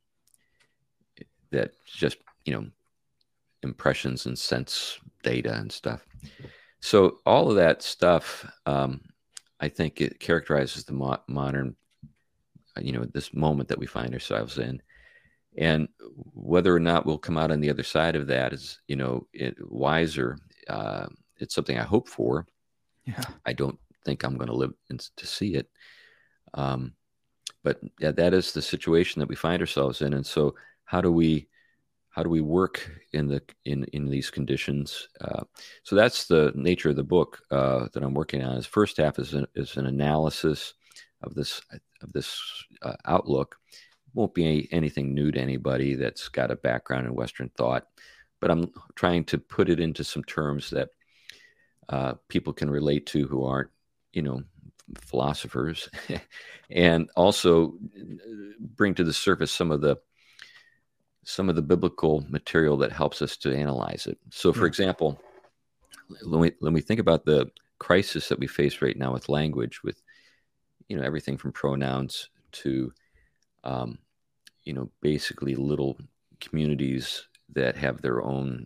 that just, you know, impressions and sense data and stuff. So all of that stuff, um, I think it characterizes the mo- modern, you know, this moment that we find ourselves in. And whether or not we'll come out on the other side of that is, you know, it, wiser. Uh, it's something I hope for. Yeah. I don't think I'm going to live in, to see it. Um, but yeah, that is the situation that we find ourselves in. And so how do we, How do we work in the in, in these conditions? Uh, so that's the nature of the book uh, that I'm working on. His first half is an, is an analysis of this of this uh, outlook. Won't be anything new to anybody that's got a background in Western thought, but I'm trying to put it into some terms that uh, people can relate to who aren't, you know, philosophers, and also bring to the surface some of the some of the biblical material that helps us to analyze it. So, for yeah. example, when we, when we think about the crisis that we face right now with language, with, you know, everything from pronouns to, um, you know, basically little communities that have their own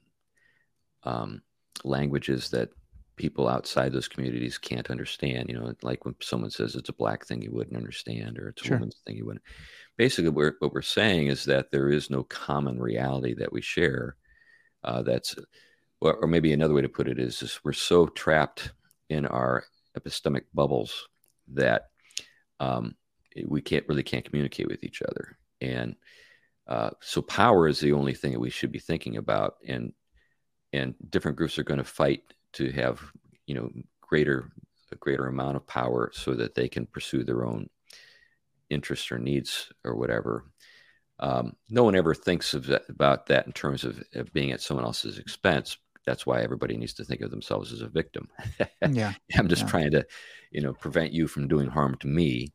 um, languages that people outside those communities can't understand. You know, like when someone says it's a black thing you wouldn't understand, or it's a sure. woman's thing you wouldn't. Basically, we're, what we're saying is that there is no common reality that we share. Uh, that's, or, or maybe another way to put it is, is we're so trapped in our epistemic bubbles that um, we can't really can't communicate with each other. And uh, so power is the only thing that we should be thinking about. And and different groups are going to fight to have, you know, greater a greater amount of power so that they can pursue their own interests or needs or whatever. Um, no one ever thinks of that, about that in terms of, of being at someone else's expense. that's why everybody needs to think of themselves as a victim. Yeah. I'm just Yeah. trying to, you know, prevent you from doing harm to me.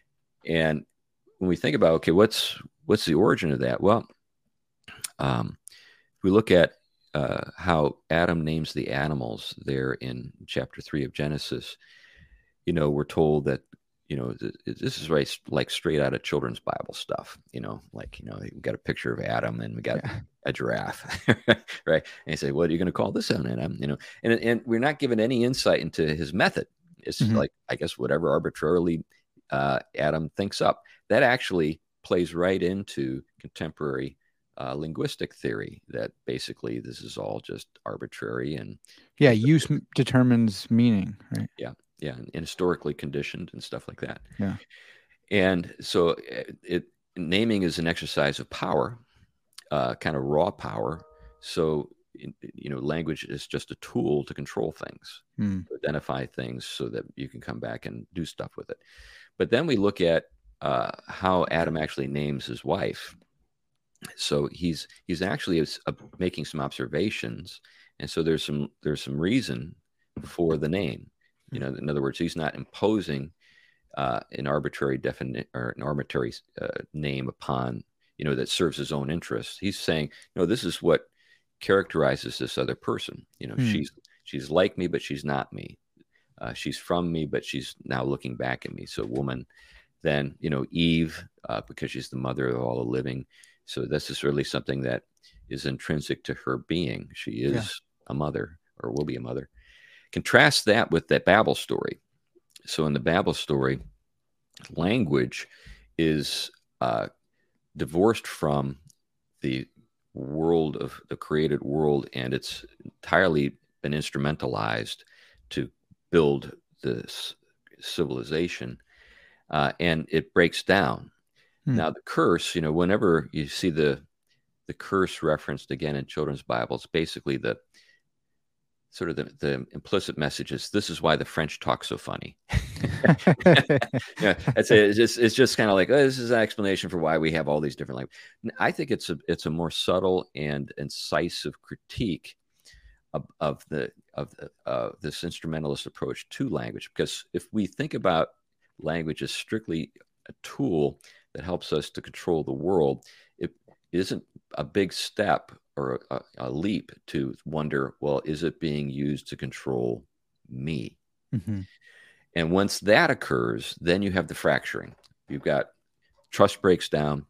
And when we think about, okay, what's what's the origin of that? Well, um, we look at uh, how Adam names the animals there in chapter three of Genesis. You know, we're told that, you know, th- this is right, like straight out of children's Bible stuff. You know, like, you know, we got a picture of Adam and we got Yeah. a giraffe, right? And you say, what are you going to call this one? And I'm, you know, and and we're not given any insight into his method. It's Mhm. like, I guess, whatever arbitrarily uh, Adam thinks up. That actually plays right into contemporary uh, linguistic theory, that basically this is all just arbitrary and Yeah. Use m- determines meaning, right? yeah, yeah, and, and historically conditioned and stuff like that. Yeah. And so it, it naming is an exercise of power, uh, kind of raw power. So you know, language is just a tool to control things, Mm. to identify things, so that you can come back and do stuff with it. But then we look at uh, how Adam actually names his wife. So he's he's actually uh, making some observations, and so there's some there's some reason for the name. You know, in other words, he's not imposing uh, an arbitrary definite or an arbitrary uh, name upon, you know, that serves his own interests. He's saying, no, this is what characterizes this other person. You know, Hmm. she's she's like me, but she's not me. Uh, she's from me, but she's now looking back at me. So woman. Then, you know, Eve, uh, because she's the mother of all the living. So this is really something that is intrinsic to her being. She is Yeah. a mother, or will be a mother. Contrast that with that Babel story. So in the Babel story, language is uh, divorced from the world of the created world, and it's entirely been instrumentalized to build this civilization. Uh, and it breaks down. Hmm. Now, the curse, you know, whenever you see the the curse referenced again in children's Bibles, basically the sort of the, the implicit message is, this is why the French talk so funny. Yeah, it's, it's just it's just kind of like, oh, this is an explanation for why we have all these different languages. I think it's a it's a more subtle and incisive critique of, of the of the, uh, this instrumentalist approach to language, because if we think about language is strictly a tool that helps us to control the world, it isn't a big step or a, a leap to wonder, well, is it being used to control me? Mm-hmm. And once that occurs, then you have the fracturing. You've got trust breaks down,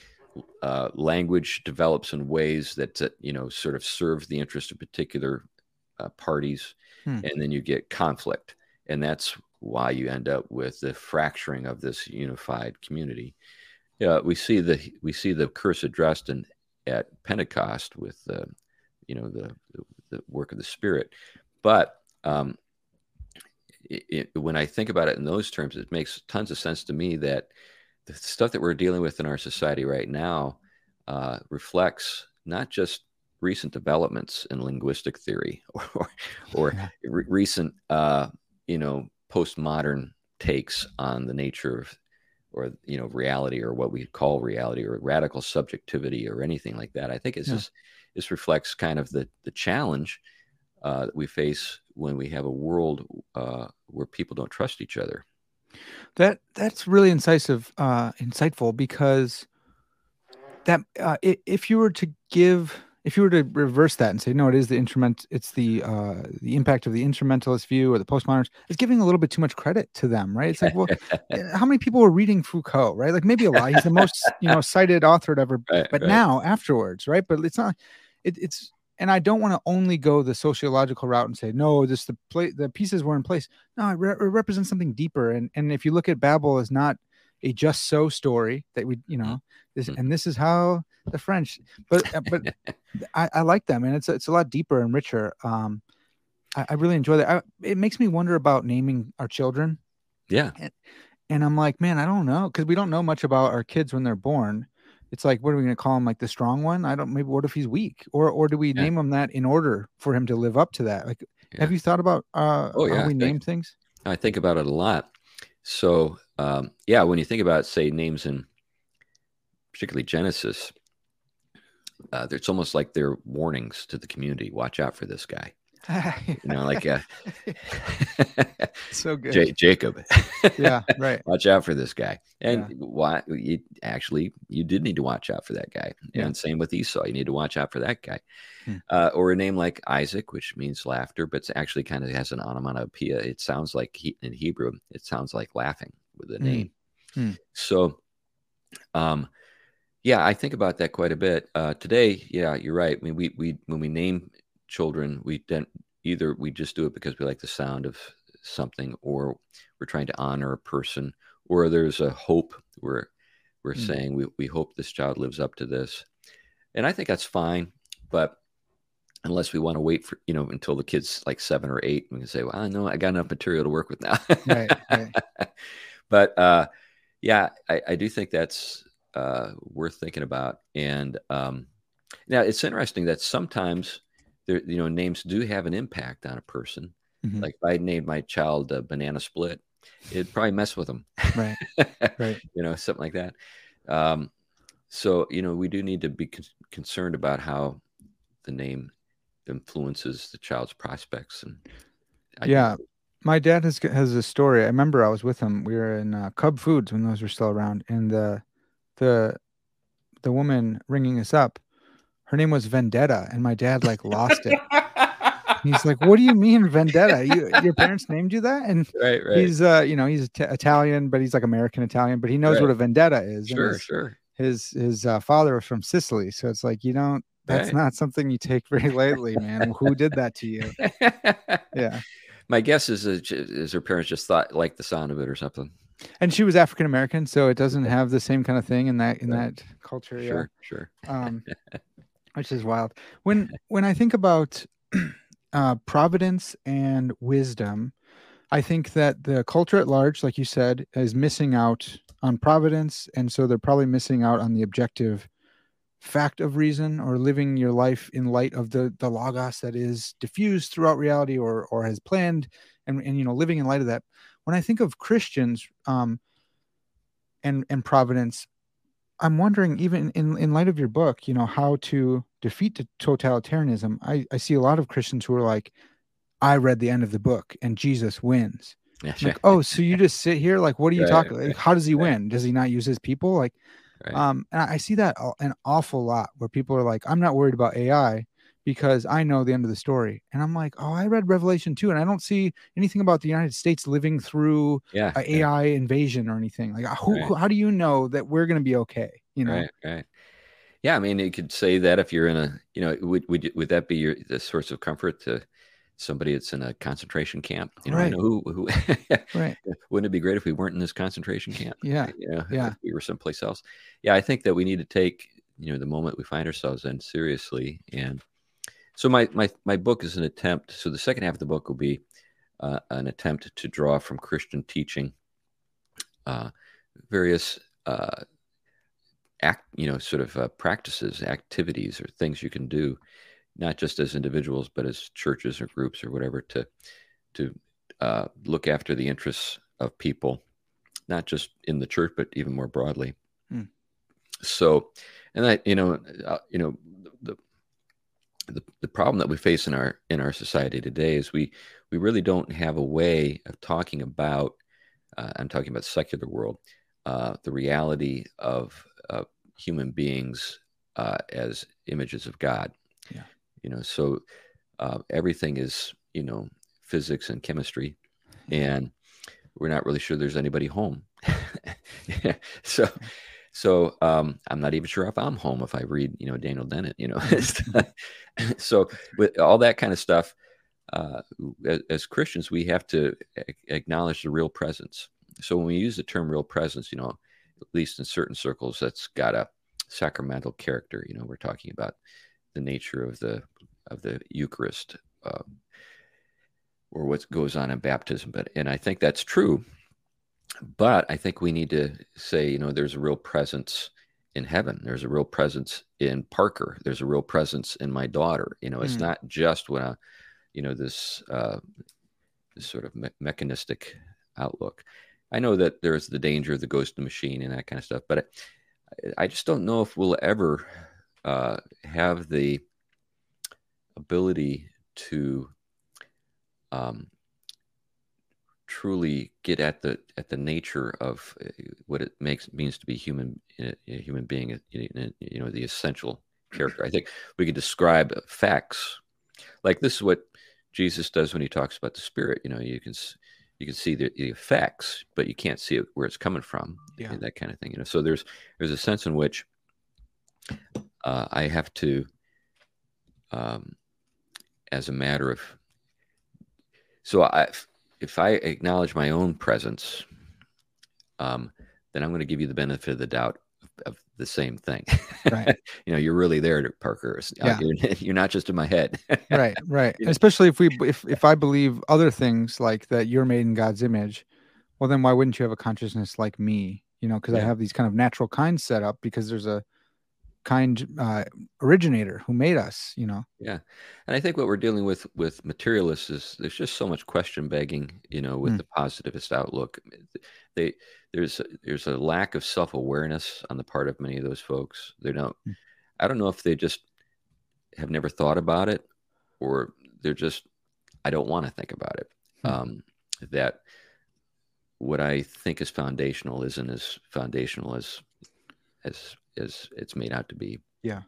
uh, language develops in ways that, uh, you know, sort of serve the interest of particular uh, parties, Hmm. and then you get conflict. And that's why you end up with the fracturing of this unified community. Yeah, we see the we see the curse addressed in at Pentecost with uh, you know the, the the work of the Spirit, but um, it, it, when I think about it in those terms, it makes tons of sense to me that the stuff that we're dealing with in our society right now uh, reflects not just recent developments in linguistic theory or or Yeah. re- recent uh, you know postmodern takes on the nature of, or you know reality, or what we call reality, or radical subjectivity, or anything like that. I think it's Yeah. just this reflects kind of the the challenge uh, that we face when we have a world uh, where people don't trust each other. That that's really incisive, uh, insightful, because that uh, i- if you were to give, if you were to reverse that and say, no, it is the instrument, it's the uh, the impact of the instrumentalist view or the postmoderns, it's giving a little bit too much credit to them, right? It's like, well, eh, how many people were reading Foucault, right? Like maybe a lot. He's the most, you know, cited author ever, Right, but right. now afterwards, right? But it's not. It, it's and I don't want to only go the sociological route and say, no, this the play the pieces were in place. No, it, re- it represents something deeper. And and if you look at Babel as not a just so story that we, you know, this Mhm. and this is how the French, but uh, but I, I like them, and it's it's a lot deeper and richer. Um, I, I really enjoy that. I, it makes me wonder about naming our children, Yeah. and I'm like, man, I don't know, because we don't know much about our kids when they're born. It's like, what are we going to call him? Like the strong one? I don't. Maybe what if he's weak, or or do we Yeah. name him that in order for him to live up to that? Like, Yeah. have you thought about uh, Oh, yeah, how we I name think- things? I think about it a lot. So, um, yeah, when you think about, say, names in particularly Genesis, uh, it's almost like they're warnings to the community. Watch out for this guy. You know, like uh, so good, J- Jacob. Yeah, right. Watch out for this guy. And Yeah. why? You actually you did need to watch out for that guy. Yeah. And same with Esau. You need to watch out for that guy. Hmm. Uh, or a name like Isaac, which means laughter, but it's actually kind of has an onomatopoeia. It sounds like he, in Hebrew, it sounds like laughing with the Hmm. name. Hmm. So, um, yeah, I think about that quite a bit. Uh, today, yeah, you're right. I mean, we we when we name children, we don't either we just do it because we like the sound of something, or we're trying to honor a person, or there's a hope where we're Mm. saying we, we hope this child lives up to this. And I think that's fine, but unless we want to wait for, you know, until the kid's like seven or eight, we can say, well, I know I got enough material to work with now. Right, right. But uh, yeah, I, I do think that's uh, worth thinking about. And um, now it's interesting that sometimes there, you know, names do have an impact on a person. Mhm. Like if I named my child a Banana Split, it'd probably mess with them. Right, right. You know, something like that. Um, so, you know, we do need to be con- concerned about how the name influences the child's prospects. And I Yeah. think- My dad has has a story. I remember I was with him. We were in uh, Cub Foods when those were still around, and the the the woman ringing us up, her name was Vendetta, and my dad like lost it. He's like, "What do you mean Vendetta? You, your parents named you that?" And right, right. he's uh, you know, he's Ita- Italian, but he's like American Italian, but he knows Right. what a vendetta is. and Sure, his, sure. His his uh, father was from Sicily, so it's like you don't. That's Right. not something you take very lightly, man. Who did that to you? Yeah. My guess is that j- is her parents just thought like the sound of it or something. And she was African American, so it doesn't have the same kind of thing in that in Right. that culture. Yeah. Sure, sure. Um, which is wild. When when I think about uh, providence and wisdom, I think that the culture at large, like you said, is missing out on providence, and so they're probably missing out on the objective fact of reason, or living your life in light of the the logos that is diffused throughout reality, or or has planned, and and you know, living in light of that. When I think of Christians, um, and and providence, I'm wondering, even in, in light of your book, you know, how to defeat t- totalitarianism. I, I see a lot of Christians who are like, I read the end of the book and Jesus wins. Yeah, I'm like, oh, so you just sit here? Like, what are you Right, talking? right, Like, how does he right. win? Does he not use his people? Like, Right. um, and I I see that a- an awful lot where people are like, I'm not worried about A I because I know the end of the story. And I'm like, oh, I read Revelation too, and I don't see anything about the United States living through yeah, a yeah. AI invasion or anything. Like, who, Right. who how do you know that we're going to be okay? You know? Right, right. Yeah, I mean, you could say that if you're in a, you know, would would would that be your the source of comfort to somebody that's in a concentration camp? You know, I Right. know who who. Right. Wouldn't it be great if we weren't in this concentration camp? Yeah. You know, Yeah. if we were someplace else. Yeah, I think that we need to take, you know, the moment we find ourselves in seriously. And so my my my book is an attempt. So the second half of the book will be uh, an attempt to draw from Christian teaching, uh, various. Uh, act, you know, sort of uh, practices, activities, or things you can do, not just as individuals, but as churches or groups or whatever, to to uh, look after the interests of people, not just in the church, but even more broadly. Hmm. So, and that, you know, uh, you know, the, the the problem that we face in our in our society today is we we really don't have a way of talking about. Uh, I'm talking about the secular world, uh, the reality of uh, human beings uh, as images of God. Yeah. You know, so uh, everything is, you know, physics and chemistry, and we're not really sure there's anybody home. so, so um, I'm not even sure if I'm home if I read, you know, Daniel Dennett. You know, so with all that kind of stuff. Uh, as, as Christians, we have to a- acknowledge the real presence. So when we use the term real presence, you know, at least in certain circles, that's got a sacramental character. You know, we're talking about the nature of the of the Eucharist, uh, or what goes on in baptism. But and I think that's true. But I think we need to say, you know, there's a real presence in heaven. There's a real presence in Parker. There's a real presence in my daughter. You know, it's Mm. not just when I you know, this, uh, this sort of me- mechanistic outlook. I know that there's the danger of the ghost of the machine and that kind of stuff, but I, I just don't know if we'll ever uh, have the ability to um, truly get at the at the nature of what it makes means to be human, a human being, you know, the essential character. I think we could describe facts like this is what Jesus does when he talks about the Spirit. You know, you can you can see the, the effects, but you can't see it, where it's coming from, yeah. and that kind of thing. You know, so there's there's a sense in which uh, I have to, um, as a matter of, so I if I acknowledge my own presence, um, then I'm going to give you the benefit of the doubt of, of the same thing. Right. You know, you're really there, Parker. Yeah. You're, you're not just in my head. Right, right. You know? Especially if we, if if I believe other things like that you're made in God's image, well, then why wouldn't you have a consciousness like me? You know, because Yeah. I have these kind of natural kinds set up because there's a kind uh, originator who made us. You know. Yeah, and I think what we're dealing with with materialists is there's just so much question begging. You know, with Mm. the positivist outlook, they there's there's a lack of self awareness on the part of many of those folks. They don't. Mm. I don't know if they just have never thought about it, or they're just, I don't want to think about it. Hmm. Um, that what I think is foundational isn't as foundational as as as it's made out to be. Yeah,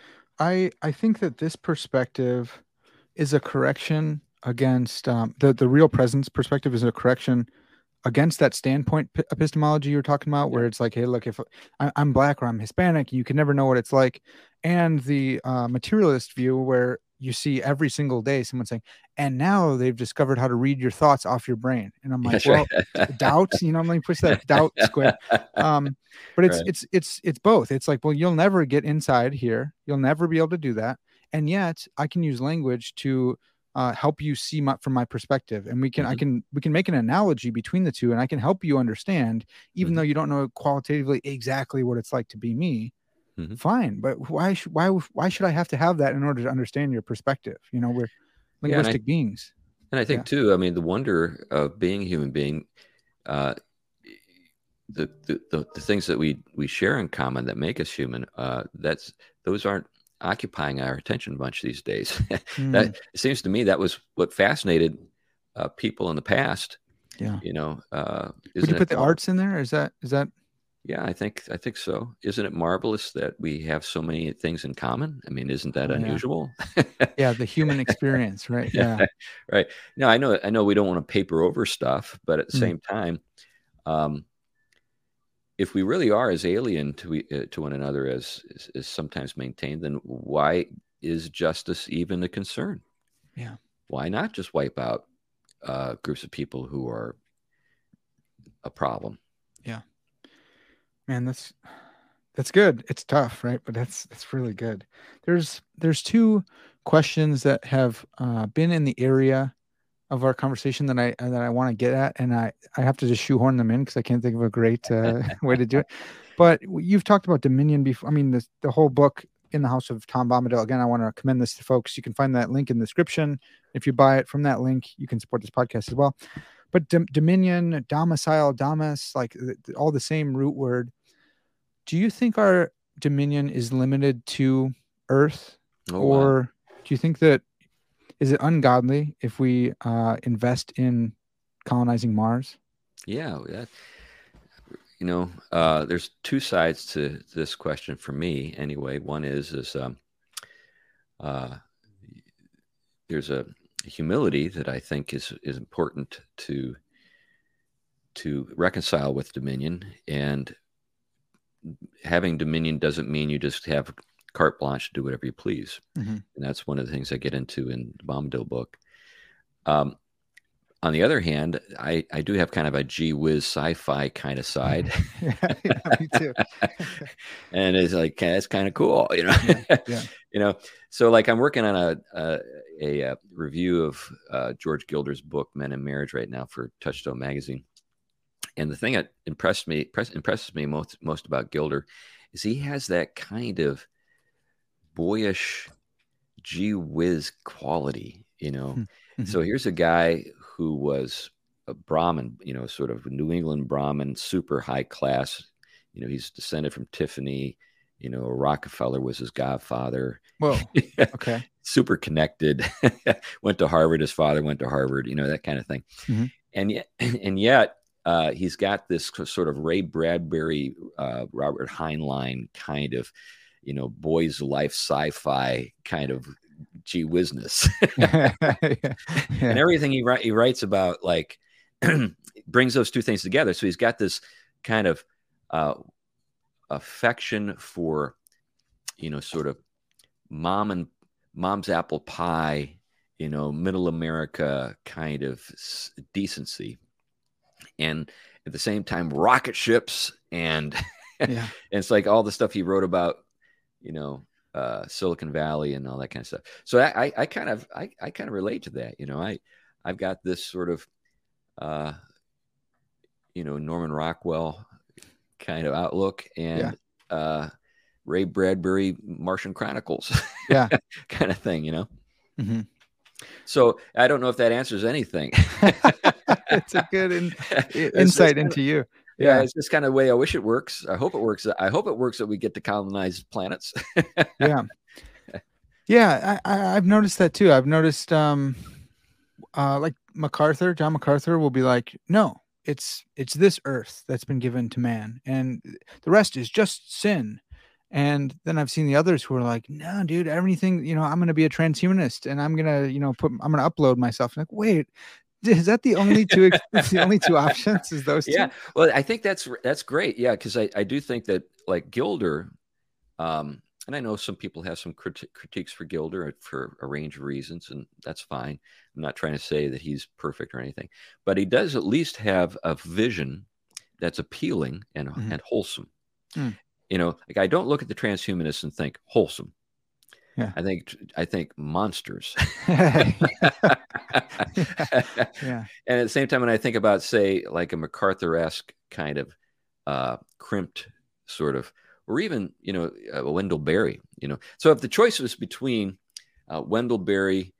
I I think that this perspective is a correction against um, the the real presence perspective is a correction against that standpoint p- epistemology you're talking about, where Yeah. it's like, hey, look, if I, I'm black or I'm Hispanic, you can never know what it's like. And the uh, materialist view, where you see every single day someone saying, and now they've discovered how to read your thoughts off your brain. And I'm like, That's well, right. doubt, you know, I'm like, push that doubt square. Um, but it's, Right. it's, it's, it's both. It's like, well, you'll never get inside here. You'll never be able to do that. And yet I can use language to uh, help you see my, from my perspective. And we can, I Mhm. can, we can make an analogy between the two, and I can help you understand, even Mhm. though you don't know qualitatively exactly what it's like to be me. Mhm. Fine. But why, sh- why, why should I have to have that in order to understand your perspective? You know, we're Yeah, and I- linguistic beings. And I think Yeah. too, I mean, the wonder of being a human being, uh, the, the the the things that we we share in common that make us human, uh, that's those aren't occupying our attention much these days. Mm, That it seems to me that was what fascinated uh, people in the past. yeah. You know, uh, Would isn't you it put the mar- arts in there? Is that, is that, Yeah, I think I think so. Isn't it marvelous that we have so many things in common? I mean, isn't that Oh, yeah. unusual? yeah, the human experience, right? Yeah. Right. No, I know. I know we don't want to paper over stuff, but at the Mm. same time, um, if we really are as alien to we- uh, to one another as is, is sometimes maintained, then why is justice even a concern? Yeah. Why not just wipe out uh, groups of people who are a problem? Man, that's, that's good. It's tough, right? But that's, that's really good. There's, there's two questions that have uh, been in the area of our conversation that I, that I want to get at. And I, I have to just shoehorn them in because I can't think of a great uh, way to do it. But you've talked about Dominion before. I mean, this, the whole book, In the House of Tom Bombadil. Again, I want to commend this to folks. You can find that link in the description. If you buy it from that link, you can support this podcast as well. But Dom- Dominion, domicile, domus, like th- th- all the same root word. Do you think our dominion is limited to Earth? Oh, wow. Or do you think that, is it ungodly if we uh, invest in colonizing Mars? Yeah, that, you know, uh, there's two sides to this question for me, anyway. One is is um, uh, there's a humility that I think is is important to to reconcile with dominion, and having dominion doesn't mean you just have carte blanche to do whatever you please. Mm-hmm. And that's one of the things I get into in the Bombadil book. Um, on the other hand, I, I do have kind of a gee whiz sci-fi kind of side. yeah, yeah, me too. And it's like, it's kind of cool, you know? Yeah, yeah. You know, so like I'm working on a, a, a, a review of uh, George Gilder's book, Men and Marriage, right now for Touchstone Magazine. And the thing that impressed me, impress, impresses me most, most about Gilder is he has that kind of boyish gee whiz quality, you know? Mm-hmm. So here's a guy who was a Brahmin, you know, sort of New England Brahmin, super high class. You know, he's descended from Tiffany. You know, Rockefeller was his godfather. Whoa. Okay. Super connected. Went to Harvard. His father went to Harvard. You know, that kind of thing. Mm-hmm. And yet, and yet, uh, he's got this sort of Ray Bradbury, uh, Robert Heinlein kind of, you know, boys' life sci-fi kind of gee whizness. yeah. Yeah. And everything he, he writes about, like, brings those two things together. So he's got this kind of uh, affection for, you know, sort of mom and mom's apple pie, you know, middle America kind of decency. And at the same time, rocket ships and, yeah. and it's like all the stuff he wrote about, you know, uh, Silicon Valley and all that kind of stuff. So I, I, I kind of, I, I kind of relate to that. You know, I, I've got this sort of, uh, you know, Norman Rockwell kind of outlook, and yeah. uh, Ray Bradbury, Martian Chronicles, yeah, kind of thing, you know? Mm-hmm. So I don't know if that answers anything. It's a good in, insight into of, you. Yeah, yeah, it's just kind of the way I wish it works. I hope it works. I hope it works that we get to colonize planets. yeah. Yeah, I, I, I've noticed that too. I've noticed um, uh, like MacArthur, John MacArthur will be like, no, it's it's this earth that's been given to man, and the rest is just sin. And then I've seen the others who are like, no, dude, everything, you know, I'm going to be a transhumanist, and I'm going to, you know, put, I'm going to upload myself. Like, wait, is that the only two, the only two options is those two? Yeah. Well, I think that's, that's great. Yeah. Cause I, I do think that, like, Gilder, um, and I know some people have some criti- critiques for Gilder for a range of reasons, and that's fine. I'm not trying to say that he's perfect or anything, but he does at least have a vision that's appealing and, mm-hmm. and wholesome. Mm. You know, like, I don't look at the transhumanists and think wholesome. Yeah. I think, I think monsters. yeah. And at the same time, when I think about, say, like a MacArthur-esque kind of uh, crimped sort of, or even, you know, uh, Wendell Berry, you know. So if the choice was between uh, Wendell Berry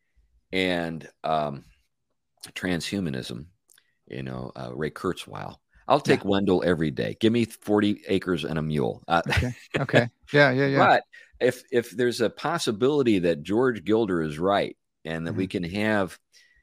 and um, transhumanism, you know, uh, Ray Kurzweil, I'll take yeah. Wendell every day. Give me forty acres and a mule. Uh, okay. Okay. Yeah. Yeah. Yeah. But if if there's a possibility that George Gilder is right, and that mm-hmm. we can have,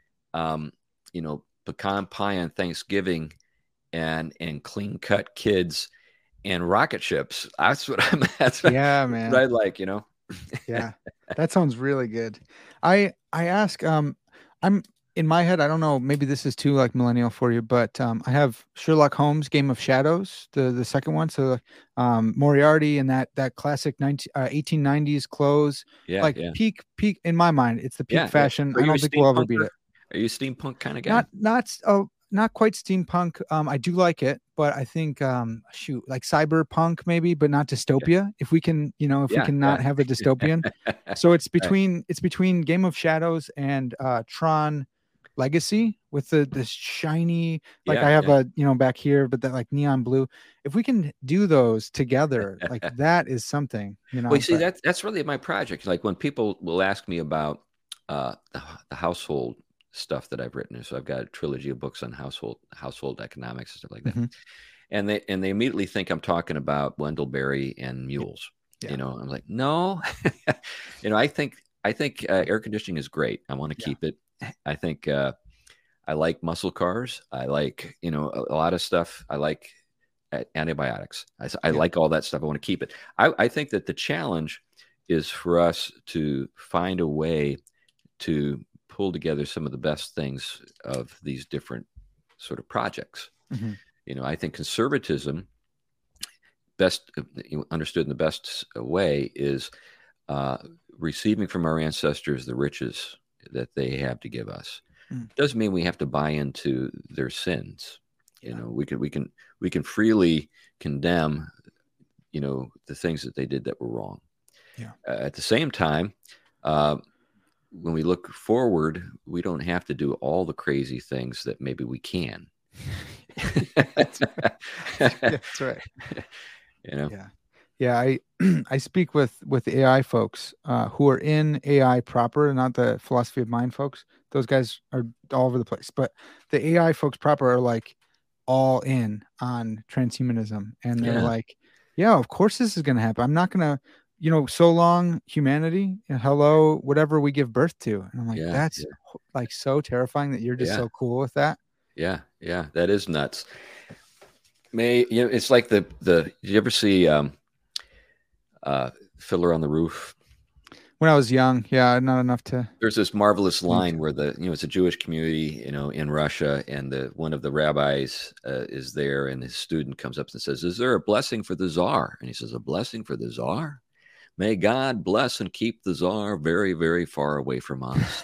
um, you know, pecan pie on Thanksgiving, and and clean cut kids, and rocket ships, that's what I'm. That's what, yeah, man. What I like, you know. Yeah, that sounds really good. I I ask, um, I'm in my head. I don't know. Maybe this is too like millennial for you, but um, I have Sherlock Holmes: Game of Shadows, the the second one. So, um, Moriarty and that that classic nineteen, uh, eighteen nineties clothes. Yeah, like yeah. peak peak in my mind. It's the peak yeah, fashion. yeah. I don't think we'll ever beat it. Are you a steampunk kind of guy? Not not oh. Not quite steampunk. Um, I do like it, but I think, um, shoot, like cyberpunk maybe, but not dystopia. Yeah. If we can, you know, if yeah, we can not yeah. have a dystopian. So it's between right. it's between Game of Shadows and uh, Tron Legacy with the this shiny, like yeah, I have a, you know, back here, but that like neon blue. If we can do those together, like that is something, you know. Well, you see, but, that's that's really my project. Like when people will ask me about uh, the, the household stuff that I've written. So I've got a trilogy of books on household household economics and stuff like that. Mm-hmm. And they and they immediately think I'm talking about Wendell Berry and mules. Yeah. You know, I'm like, no. you know, I think I think uh, air conditioning is great. I want to yeah. keep it. I think uh, I like muscle cars. I like, you know, a, a lot of stuff. I like uh, antibiotics. I, I yeah. like all that stuff. I want to keep it. I, I think that the challenge is for us to find a way to pull together some of the best things of these different sort of projects. Mm-hmm. You know, I think conservatism, best understood in the best way, is uh, receiving from our ancestors the riches that they have to give us. Mm. Doesn't mean we have to buy into their sins. You yeah. know, we can we can we can freely condemn, you know, the things that they did that were wrong. Yeah. Uh, at the same time, uh, when we look forward, we don't have to do all the crazy things that maybe we can. That's right. That's right. You know? Yeah. Yeah. I, I speak with, with A I folks uh, who are in A I proper, not the philosophy of mind folks. Those guys are all over the place, but the A I folks proper are like all in on transhumanism. And they're yeah. like, yeah, of course this is going to happen. I'm not going to, you know, so long humanity, and hello, whatever we give birth to. And I'm like, Yeah, that's yeah. like so terrifying that you're just Yeah. so cool with that. Yeah, yeah, that is nuts. May you know, it's like the the. Did you ever see um, uh, Fiddler on the Roof? When I was young, yeah, not enough to. There's this marvelous line where the you know it's a Jewish community, you know, in Russia, and the one of the rabbis uh, is there, and his student comes up and says, "Is there a blessing for the czar?" And he says, "A blessing for the czar? May God bless and keep the czar very, very far away from us."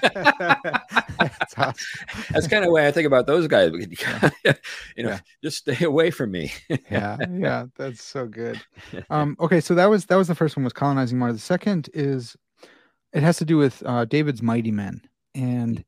That's awesome. That's kind of the way I think about those guys. You know, Yeah. just stay away from me. yeah, yeah, that's so good. Um, okay, so that was that was the first one, was colonizing Mars. The second is it has to do with uh, David's mighty men, and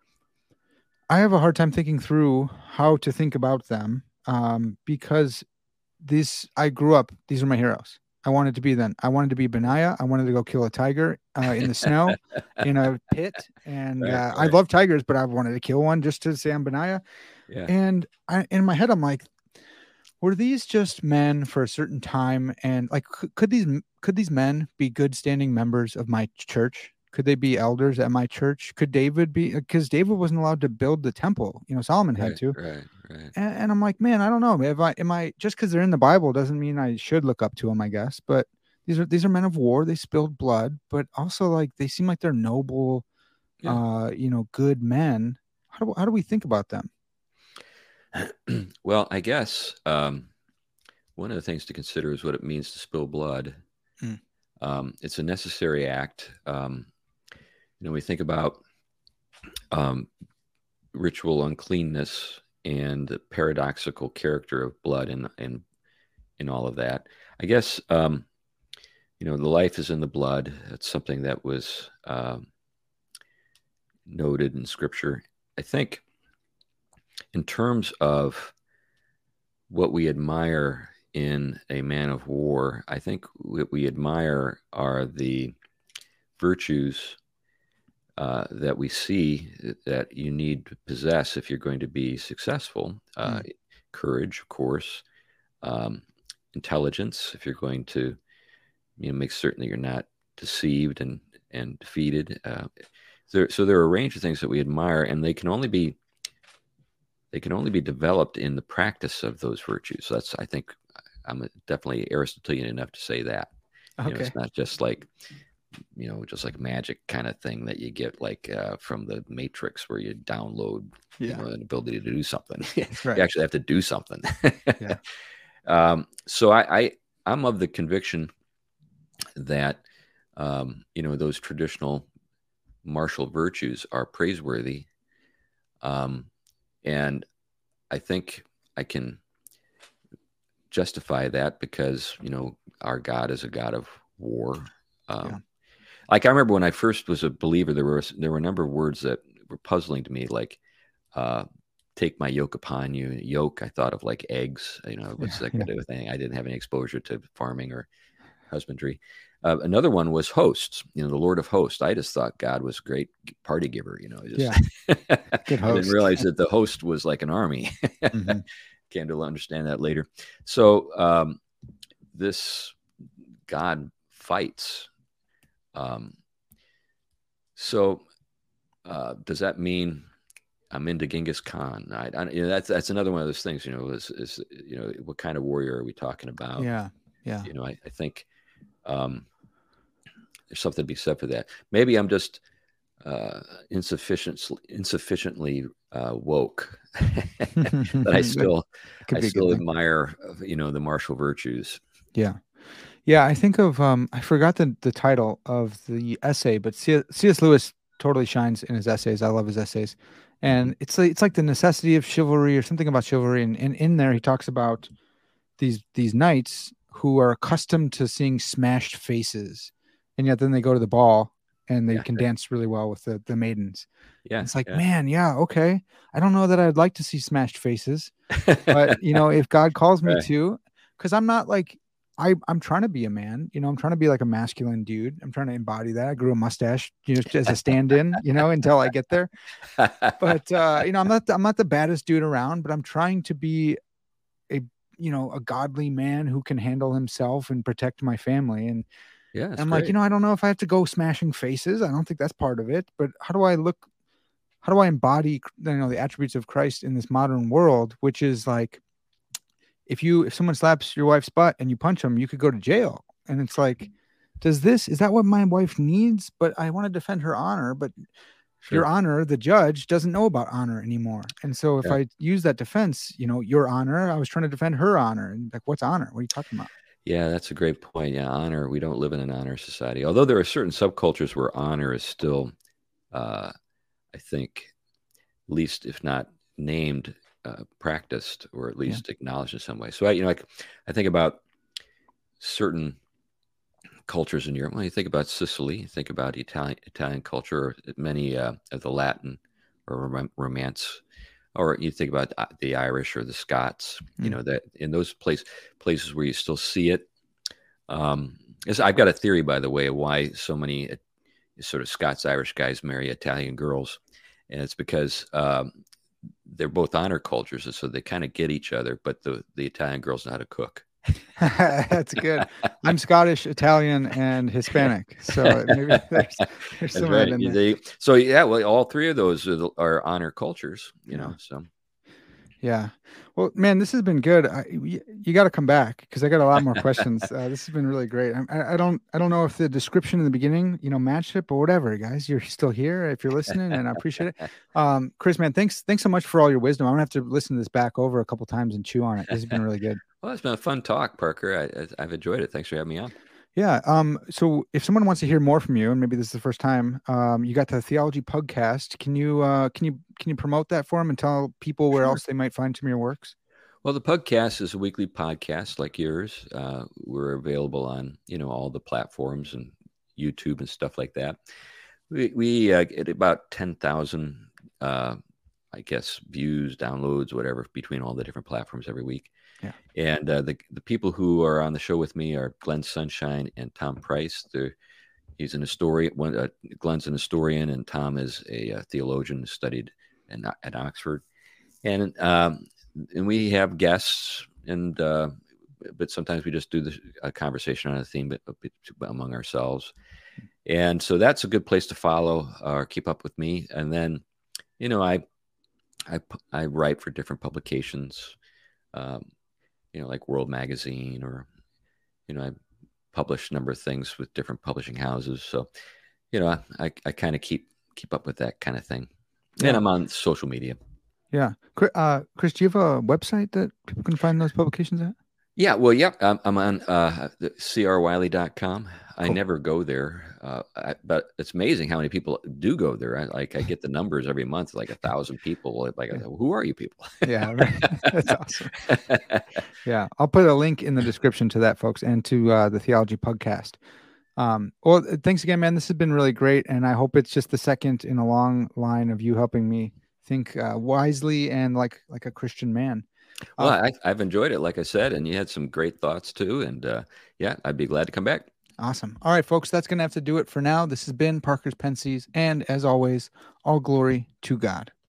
I have a hard time thinking through how to think about them um, because this I grew up. These are my heroes. I wanted to be then. I wanted to be Benaiah. I wanted to go kill a tiger uh, in the snow in a pit. And Right, uh, I right. love tigers, but I wanted to kill one just to say I'm Benaiah. Yeah. And I, in my head, I'm like, were these just men for a certain time? And like, could, could these could these men be good standing members of my church? Could they be elders at my church? Could David be? Because David wasn't allowed to build the temple. You know, Solomon had Right, to. right, right. And, and I'm like, man, I don't know. If I am I just because they're in the Bible doesn't mean I should look up to them, I guess. But these are these are men of war. They spilled blood, but also like they seem like they're noble, Yeah. uh, you know, good men. How do how do we think about them? Well, I guess um, one of the things to consider is what it means to spill blood. Mm. Um, it's a necessary act. Um, you know, we think about um, ritual uncleanness and the paradoxical character of blood and and in all of that. I guess um, you know the life is in the blood. It's something that was um, noted in Scripture. I think in terms of what we admire in a man of war, I think what we admire are the virtues uh, that we see that you need to possess if you're going to be successful. Uh, Mm. Courage, of course, um, intelligence, if you're going to, you know, make certain that you're not deceived and and defeated. Uh, there, so there are a range of things that we admire, and they can only be they can only be developed in the practice of those virtues. So that's, I think, I'm definitely Aristotelian enough to say that. You know, Okay. it's not just like, you know, just like magic kind of thing that you get like uh, from the Matrix where you download, you Yeah. know, an ability to do something. Right. You actually have to do something. Yeah. um, so I, I, I'm of the conviction that, um, you know, those traditional martial virtues are praiseworthy. Um, and I think I can justify that because, you know, our God is a God of war. Um, Yeah. Like I remember when I first was a believer, there were there were a number of words that were puzzling to me, like uh, "take my yoke upon you." Yoke, I thought of like eggs. You know, what's Yeah, that going to do with anything? I didn't have any exposure to farming or husbandry. Uh, another one was hosts. You know, the Lord of Hosts. I just thought God was a great party giver. You know, just, Yeah. Good I host. didn't realize that the host was like an army. Mhm. Came to understand that later. So um, this God fights. Um, so uh, does that mean I'm into Genghis Khan? I, I, you know, that's that's another one of those things. You know, is, is you know what kind of warrior are we talking about? Yeah. Yeah. You know, I, I think um, there's something to be said for that. Maybe I'm just uh, insufficient, insufficiently uh, woke, but I still, Could I be a good still thing. admire, you know, the martial virtues. Yeah. Yeah, I think of um I forgot the, the title of the essay, but C S Lewis totally shines in his essays. I love his essays. And it's like it's like the necessity of chivalry or something about chivalry. And, and in there he talks about these these knights who are accustomed to seeing smashed faces. And yet then they go to the ball and they Yeah. can dance really well with the, the maidens. Yeah, It's like, yeah. man, yeah, okay. I don't know that I'd like to see smashed faces, but you know, if God calls me Right. to, because I'm not like I, I'm trying to be a man, you know, I'm trying to be like a masculine dude. I'm trying to embody that. I grew a mustache, you know, as a stand-in, you know, until I get there. But uh, you know, I'm not I'm not the baddest dude around, but I'm trying to be a you know, a godly man who can handle himself and protect my family. And Yeah, that's I'm like, you great. know, I don't know if I have to go smashing faces. I don't think that's part of it. But how do I look? How do I embody, you know, the attributes of Christ in this modern world, which is like, if you if someone slaps your wife's butt and you punch them, you could go to jail. And it's like, does this is that what my wife needs? But I want to defend her honor, but your Sure. honor, the judge doesn't know about honor anymore. And so if Yeah. I use that defense, you know, your honor, I was trying to defend her honor. And like, what's honor? What are you talking about? Yeah, that's a great point. Yeah, honor. We don't live in an honor society. Although there are certain subcultures where honor is still, uh, I think, least if not named, uh, practiced, or at Yeah. least acknowledged in some way. So I, you know, like I think about certain cultures in Europe. When you think about Sicily, you think about Italian Italian culture, or many uh, of the Latin or rom- Romance, or you think about uh, the Irish or the Scots. You Mm. know that in those place places where you still see it. Um, is I've got a theory, by the way, of why so many uh, sort of Scots Irish guys marry Italian girls, and it's because um, they're both honor cultures, and so they kind of get each other. But the the Italian girls know how to cook. That's good. I'm Scottish, Italian, and Hispanic. So maybe there's, there's That's some of right. that in there. They, so yeah, well, all three of those are, the, are honor cultures, you Yeah. know. So Yeah. Well, man, this has been good. I, you you got to come back because I got a lot more questions. Uh, this has been really great. I, I, I don't I don't know if the description in the beginning, you know, matched it, but whatever, guys. You're still here if you're listening, and I appreciate it. Um, Chris, man, thanks thanks so much for all your wisdom. I'm gonna have to listen to this back over a couple times and chew on it. This has been really good. well, it's been a fun talk, Parker. I, I, I've enjoyed it. Thanks for having me on. Yeah. Um, so if someone wants to hear more from you, and maybe this is the first time, um, you got the Theology Podcast. Can you uh can you can you promote that for them and tell people where Sure. else they might find some of your works? Well, the podcast is a weekly podcast like yours. Uh, we're available on, you know, all the platforms and YouTube and stuff like that. We, we uh, get about ten thousand, uh, I guess, views, downloads, whatever, between all the different platforms every week. Yeah. And uh, the, the people who are on the show with me are Glenn Sunshine and Tom Price. They're, he's an historian. One, uh, Glenn's an historian, and Tom is a, a theologian, studied in, at Oxford. And um, and we have guests, and uh, but sometimes we just do this, a conversation on a theme, but, but among ourselves. And so that's a good place to follow or keep up with me. And then, you know, I I I write for different publications, um, you know, like World Magazine, or you know, I publish a number of things with different publishing houses. So, you know, I I kind of keep keep up with that kind of thing. Yeah. And I'm on social media. Yeah. Chris, uh, Chris, do you have a website that people can find those publications at? Yeah, well, yeah, I'm, I'm on uh, c r wiley dot com. I Cool. never go there, uh, I, but it's amazing how many people do go there. I, like I get the numbers every month, like a thousand people. Like, Yeah. who are you people? Yeah, right. That's awesome. Yeah, I'll put a link in the description to that, folks, and to uh, the Theology Podcast. Um, well, thanks again, man. This has been really great, and I hope it's just the second in a long line of you helping me think uh, wisely and like like a Christian man. Well, Uh, I, I've enjoyed it, like I said, and you had some great thoughts too. And uh, yeah, I'd be glad to come back. Awesome. All right, folks, that's going to have to do it for now. This has been Parker's Pensies, and as always, all glory to God.